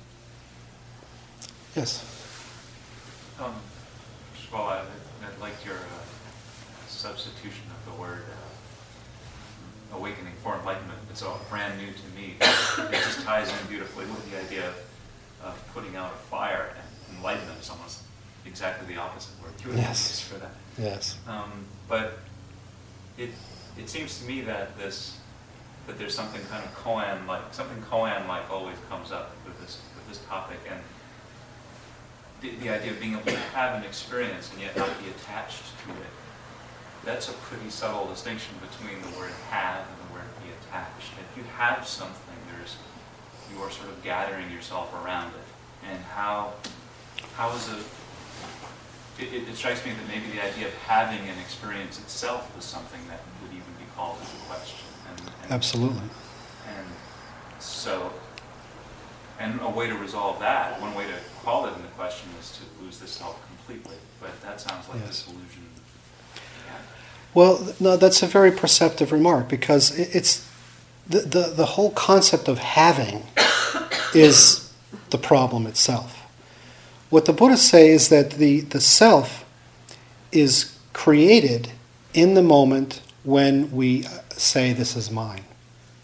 Yes? Um, first of all, I, I liked your uh, substitution of the word uh, awakening for enlightenment. It's all brand new to me. It just ties in beautifully with the idea of, of putting out a fire, and enlightenment is almost exactly the opposite word. You would Yes. use for that. Yes. Um, but it it seems to me that this that there's something kind of koan like something koan like always comes up with this with this topic, and the, the idea of being able to have an experience and yet not be attached to it. That's a pretty subtle distinction between the word have and the word be attached. If you have something, there's you are sort of gathering yourself around it, and how how is it? It, it, it strikes me that maybe the idea of having an experience itself was something that would even be called into question. And, and, Absolutely. And so, and a way to resolve that, one way to call it into question is to lose the self completely. But that sounds like Yes. disillusion. Yeah. Well, no, that's a very perceptive remark, because it, it's the, the, the whole concept of having is the problem itself. What the Buddhists say is that the, the self is created in the moment when we say this is mine.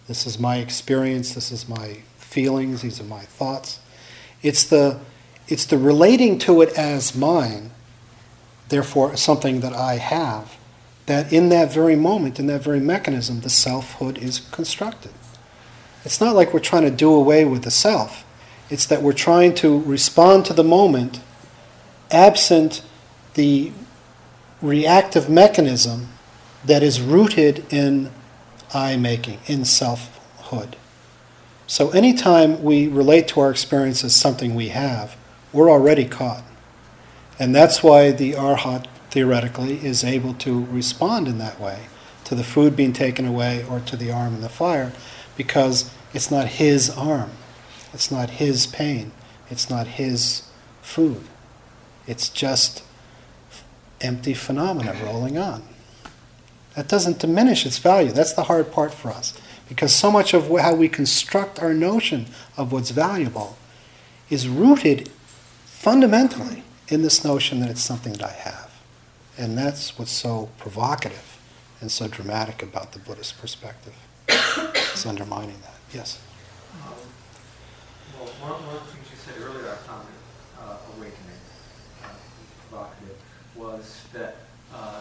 This is my experience, this is my feelings, these are my thoughts. It's the, it's the relating to it as mine, therefore something that I have, that in that very moment, in that very mechanism, the selfhood is constructed. It's not like we're trying to do away with the self. It's that we're trying to respond to the moment absent the reactive mechanism that is rooted in I-making, in selfhood. So anytime we relate to our experience as something we have, we're already caught. And that's why the arhat, theoretically, is able to respond in that way to the food being taken away or to the arm in the fire, because it's not his arm, it's not his pain, it's not his food. It's just empty phenomena rolling on. That doesn't diminish its value. That's the hard part for us. Because so much of how we construct our notion of what's valuable is rooted fundamentally in this notion that it's something that I have. And that's what's so provocative and so dramatic about the Buddhist perspective. It's undermining that. Yes? Um, well, one, one of the things you said earlier, I found it uh, awakening, uh, provocative, was that uh,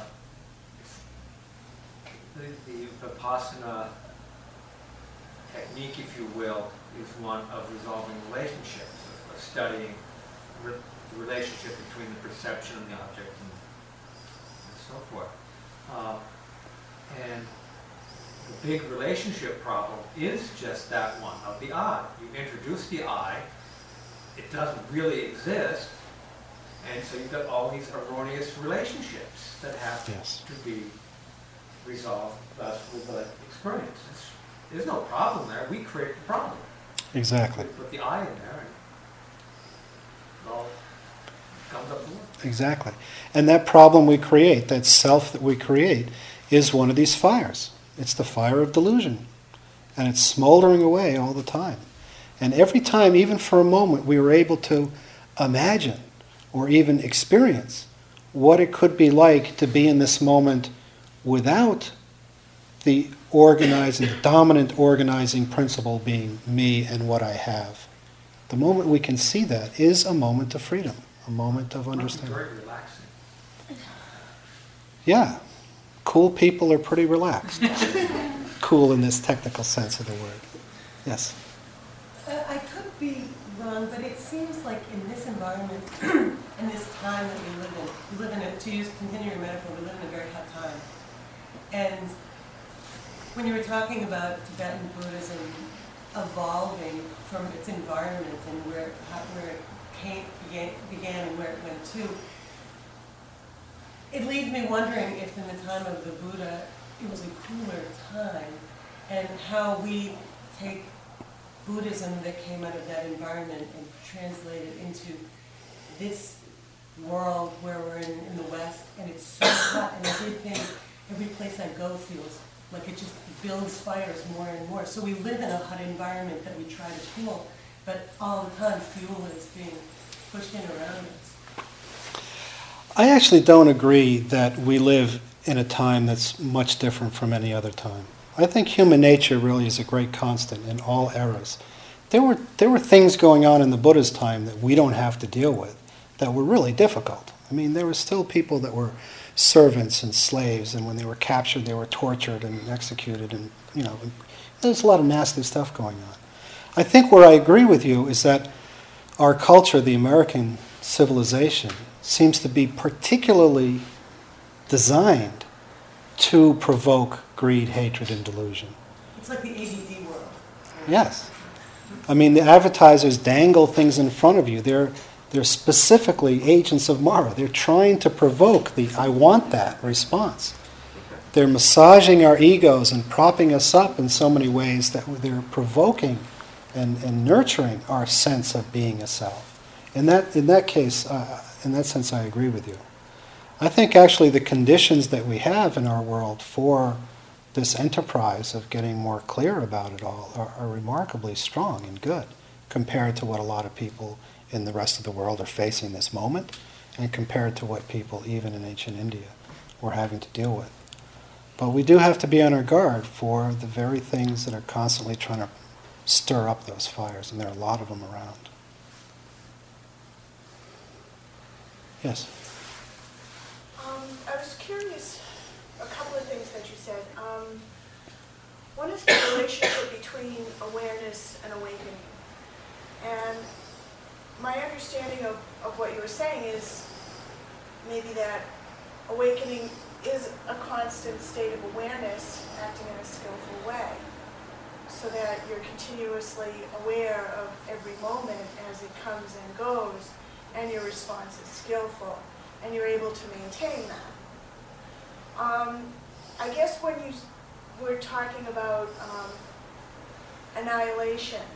the, the Vipassana technique, if you will, is one of resolving relationships, of, of studying re- the relationship between the perception and the object and, and so forth. Uh, and the big relationship problem is just that one of the I. You introduce the I, it doesn't really exist, and so you've got all these erroneous relationships that have Yes. to be resolved, thus with the experience. It's, there's no problem there. We create the problem. Exactly. We put the I in there, and it all comes up to work. Exactly. And that problem we create, that self that we create, is one of these fires. It's the fire of delusion. And it's smoldering away all the time. And every time, even for a moment, we were able to imagine or even experience what it could be like to be in this moment without the organizing, the dominant organizing principle being me and what I have. The moment we can see that is a moment of freedom, a moment of understanding. Very relaxing. Yeah. Cool people are pretty relaxed. Cool in this technical sense of the word. Yes. Uh, I could be wrong, but it seems like in this environment, in this time that we live in, we live in a, to use continuing metaphor, we live in a very hot time. And when you were talking about Tibetan Buddhism evolving from its environment and where, how, where it came, began, began and where it went to, it leaves me wondering if in the time of the Buddha it was a cooler time, and how we take Buddhism that came out of that environment and translate it into this world where we're in, in the West, and it's so hot, and everything, every place I go feels like it just builds fires more and more. So we live in a hot environment that we try to cool, but all the time fuel is being pushed in around us. I actually don't agree that we live in a time that's much different from any other time. I think human nature really is a great constant in all eras. There were there were things going on in the Buddha's time that we don't have to deal with that were really difficult. I mean, there were still people that were servants and slaves, and when they were captured, they were tortured and executed, and you know, there's a lot of nasty stuff going on. I think where I agree with you is that our culture, the American civilization, seems to be particularly designed to provoke greed, hatred, and delusion. It's like the A D D world. Yes. I mean, the advertisers dangle things in front of you. They're they're specifically agents of Mara. They're trying to provoke the I want that response. They're massaging our egos and propping us up in so many ways that they're provoking and, and nurturing our sense of being a self. In that, in that case, uh, in that sense, I agree with you. I think actually the conditions that we have in our world for this enterprise of getting more clear about it all are, are remarkably strong and good compared to what a lot of people in the rest of the world are facing this moment, and compared to what people even in ancient India were having to deal with. But we do have to be on our guard for the very things that are constantly trying to stir up those fires, and there are a lot of them around. Yes? Um, I was curious, a couple of things that you said. Um, one is the relationship between awareness and awakening. And my understanding of, of what you were saying is maybe that awakening is a constant state of awareness acting in a skillful way, so that you're continuously aware of every moment as it comes and goes, and your response is skillful, and you're able to maintain that. Um, I guess when you were talking about um, annihilation,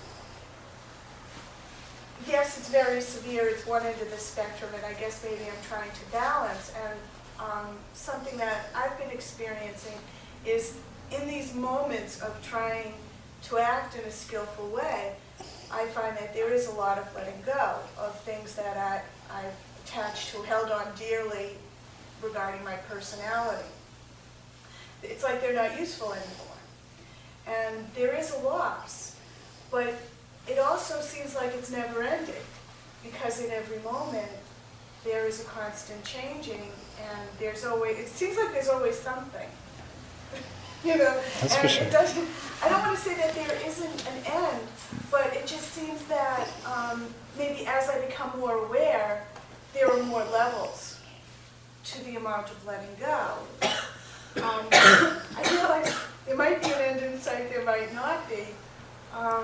yes, it's very severe, it's one end of the spectrum, and I guess maybe I'm trying to balance, and um, something that I've been experiencing is in these moments of trying to act in a skillful way, I find that there is a lot of letting go of things that I, I've attached to, held on dearly regarding my personality. It's like they're not useful anymore. And there is a loss, but it also seems like it's never ending, because in every moment there is a constant changing, and there's always, it seems like there's always something. You know, That's and for sure. It doesn't, I don't want to say that there isn't an end, but it just seems that um, maybe as I become more aware, there are more levels to the amount of letting go. Um, I feel like there might be an end in sight, there might not be. Um,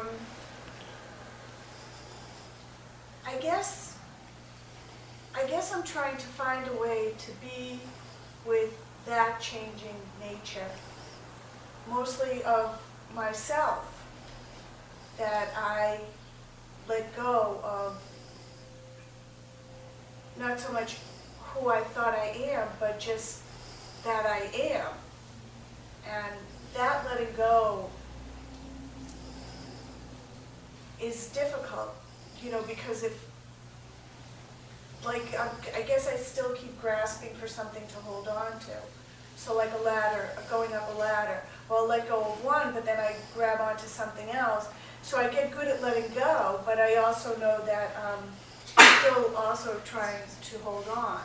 I guess, I guess I'm trying to find a way to be with that changing nature, mostly of myself, that I let go of not so much who I thought I am, but just that I am. And that letting go is difficult, you know, because if, like, um, I guess I still keep grasping for something to hold on to. So like a ladder, going up a ladder. Well, I'll let go of one, but then I grab onto something else. So I get good at letting go, but I also know that um, I'm still also trying to hold on.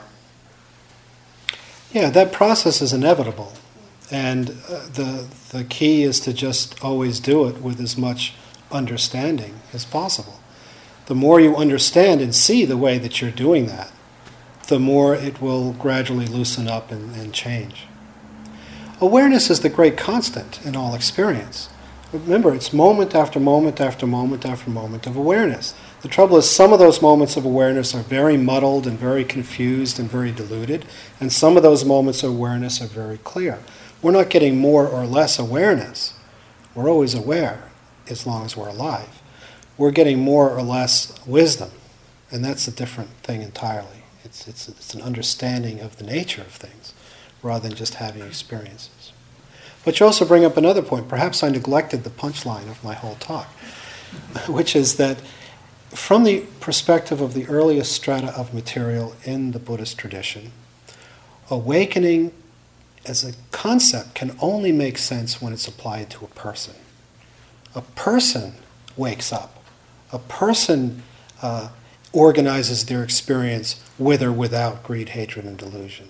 Yeah, that process is inevitable. And uh, the, the key is to just always do it with as much understanding as possible. The more you understand and see the way that you're doing that, the more it will gradually loosen up and, and change. Awareness is the great constant in all experience. Remember, it's moment after moment after moment after moment of awareness. The trouble is some of those moments of awareness are very muddled and very confused and very diluted, and some of those moments of awareness are very clear. We're not getting more or less awareness. We're always aware as long as we're alive. We're getting more or less wisdom, and that's a different thing entirely. It's, it's, it's an understanding of the nature of things, rather than just having experiences. But you also bring up another point. Perhaps I neglected the punchline of my whole talk, which is that from the perspective of the earliest strata of material in the Buddhist tradition, awakening as a concept can only make sense when it's applied to a person. A person wakes up. A person uh, organizes their experience with or without greed, hatred, and delusion.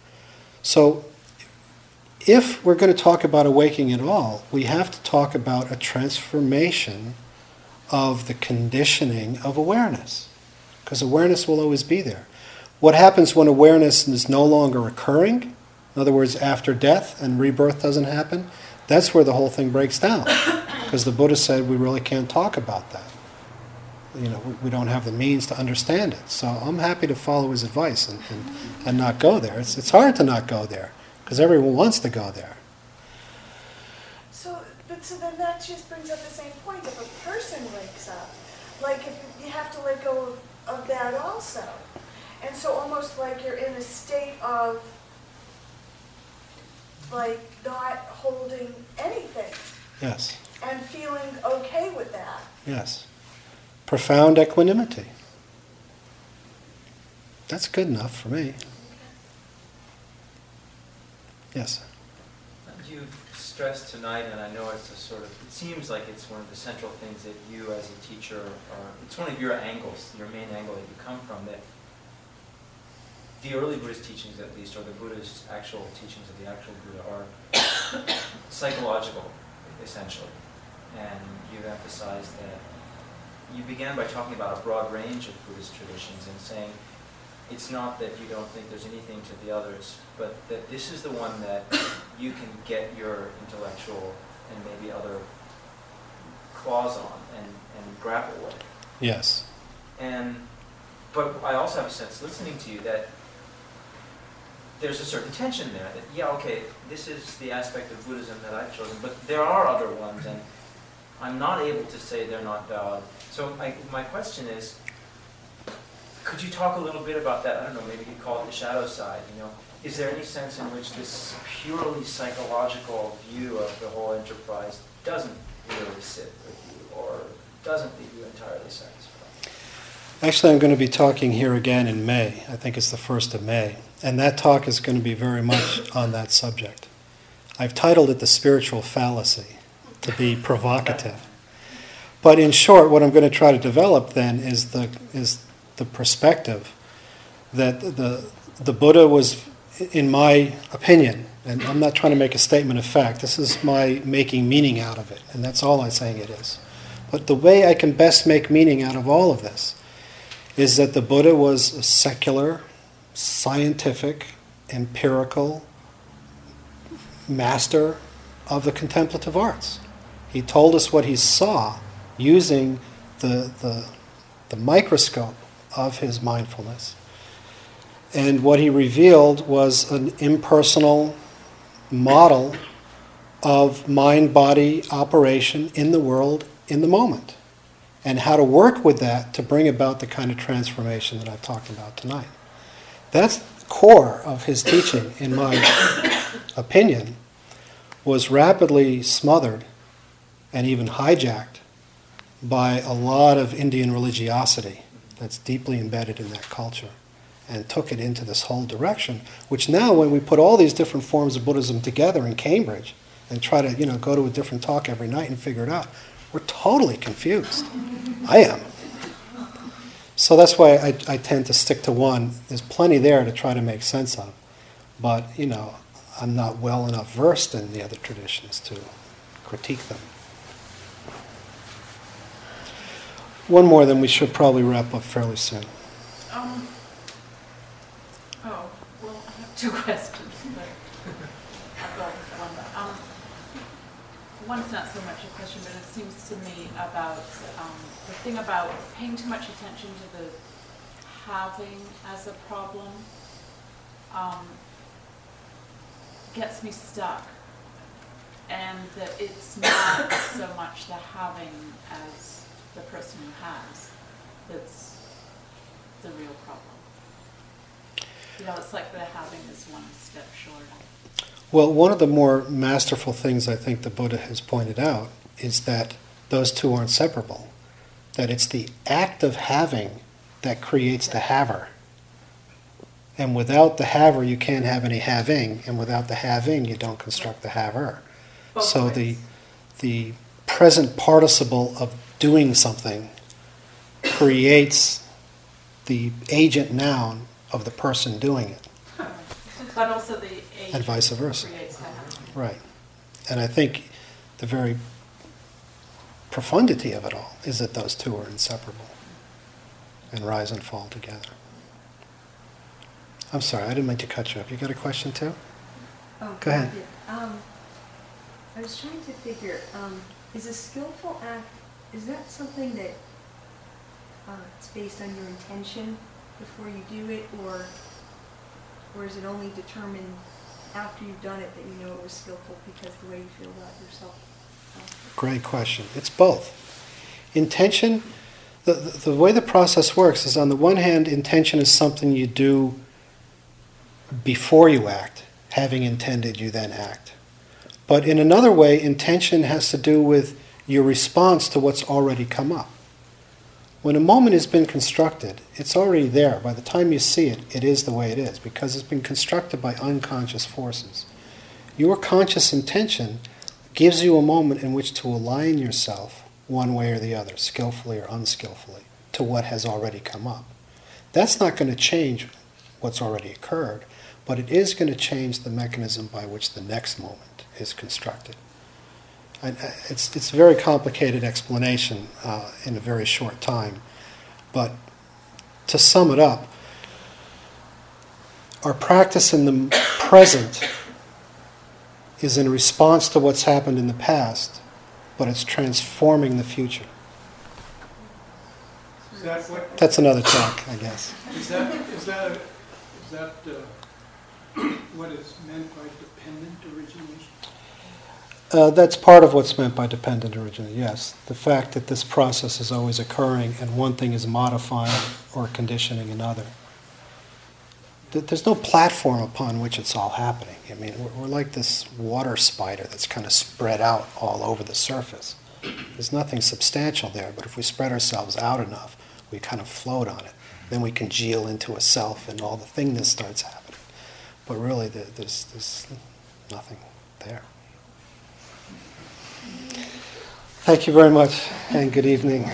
So if we're going to talk about awakening at all, we have to talk about a transformation of the conditioning of awareness, because awareness will always be there. What happens when awareness is no longer occurring, in other words, after death and rebirth doesn't happen, that's where the whole thing breaks down, because the Buddha said we really can't talk about that. You know, we, we don't have the means to understand it. So I'm happy to follow his advice and, and, and not go there. It's, it's hard to not go there, because everyone wants to go there. So, but so then that just brings up the same point. If a person wakes up, like if you have to let go of, of that also. And so almost like you're in a state of like not holding anything. Yes. And feeling okay with that. Yes. Profound equanimity. That's good enough for me. Yes. you've stressed tonight, and I know it's a sort of, it seems like it's one of the central things that you as a teacher are, it's one of your angles, your main angle that you come from, that the early Buddhist teachings at least, or the Buddha's actual teachings of the actual Buddha are psychological, essentially. And you've emphasized that you began by talking about a broad range of Buddhist traditions and saying it's not that you don't think there's anything to the others, but that this is the one that you can get your intellectual and maybe other claws on and, and grapple with. Yes. And but I also have a sense, listening to you, that there's a certain tension there. That yeah, okay, this is the aspect of Buddhism that I've chosen, but there are other ones, and I'm not able to say they're not valid. So I, my question is, could you talk a little bit about that? I don't know, maybe you'd call it the shadow side, you know. Is there any sense in which this purely psychological view of the whole enterprise doesn't really sit with you, or doesn't leave you entirely satisfied? Actually, I'm going to be talking here again in May. I think it's the first of May. And that talk is going to be very much on that subject. I've titled it The Spiritual Fallacy, to be provocative. But in short, what I'm going to try to develop then is the is the perspective that the the Buddha was, in my opinion, and I'm not trying to make a statement of fact, this is my making meaning out of it, and that's all I'm saying it is. But the way I can best make meaning out of all of this is that the Buddha was a secular, scientific, empirical master of the contemplative arts. He told us what he saw using the, the, the microscope of his mindfulness. And what he revealed was an impersonal model of mind-body operation in the world in the moment, and how to work with that to bring about the kind of transformation that I've talked about tonight. That's the core of his teaching, in my opinion, was rapidly smothered and even hijacked by a lot of Indian religiosity that's deeply embedded in that culture, and took it into this whole direction, which now when we put all these different forms of Buddhism together in Cambridge and try to, you know, go to a different talk every night and figure it out, we're totally confused. I am. So that's why I, I tend to stick to one. There's plenty there to try to make sense of, but, you know, I'm not well enough versed in the other traditions to critique them. One more, then we should probably wrap up fairly soon. Um, oh, well, I have two questions, but I'll go with one. Um, one's not so much a question, but it seems to me about um, the thing about paying too much attention to the having as a problem um, gets me stuck, and that it's not so much the having as the person who has that's the real problem. You know, it's like the having is one step short. Well, one of the more masterful things I think the Buddha has pointed out is that those two aren't separable. That it's the act of having that creates the haver. And without the haver, you can't have any having, and without the having, you don't construct the haver. Both so ways. the the present participle of doing something creates the agent noun of the person doing it. But also the age And vice versa. creates the having. Right. And I think the very profundity of it all is that those two are inseparable and rise and fall together. I'm sorry, I didn't mean to cut you up. You got a question too? Oh, Go ahead. yeah. Um, I was trying to figure, um, is a skillful act, is that something that uh, it's based on your intention before you do it, or or is it only determined after you've done it that you know it was skillful because the way you feel about yourself? Great question. It's both. Intention, the, the, the way the process works is, on the one hand, intention is something you do before you act. Having intended, you then act. But in another way, intention has to do with your response to what's already come up. When a moment has been constructed, it's already there. By the time you see it, it is the way it is, because it's been constructed by unconscious forces. Your conscious intention gives you a moment in which to align yourself one way or the other, skillfully or unskillfully, to what has already come up. That's not going to change what's already occurred, but it is going to change the mechanism by which the next moment is constructed. I, I, it's, it's a very complicated explanation uh, in a very short time, but to sum it up, our practice in the present is in response to what's happened in the past, but it's transforming the future. Is that what? That's another talk, I guess. Is that is that is that uh, what is meant by dependent origination? Uh, that's part of what's meant by dependent origination, yes. The fact that this process is always occurring and one thing is modifying or conditioning another. There's no platform upon which it's all happening. I mean, we're, we're like this water spider that's kind of spread out all over the surface. There's nothing substantial there, but if we spread ourselves out enough, we kind of float on it. Then we congeal into a self and all the thingness starts happening. But really, there, there's, there's nothing there. Thank you very much, and good evening.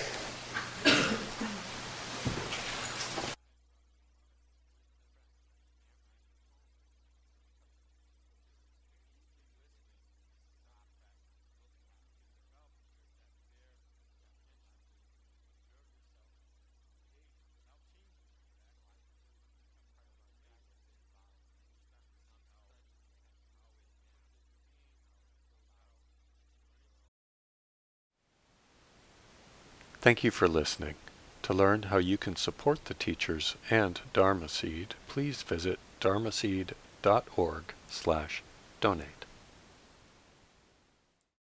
Thank you for listening. To learn how you can support the teachers and Dharma Seed, please visit dharmaseed dot org slash donate.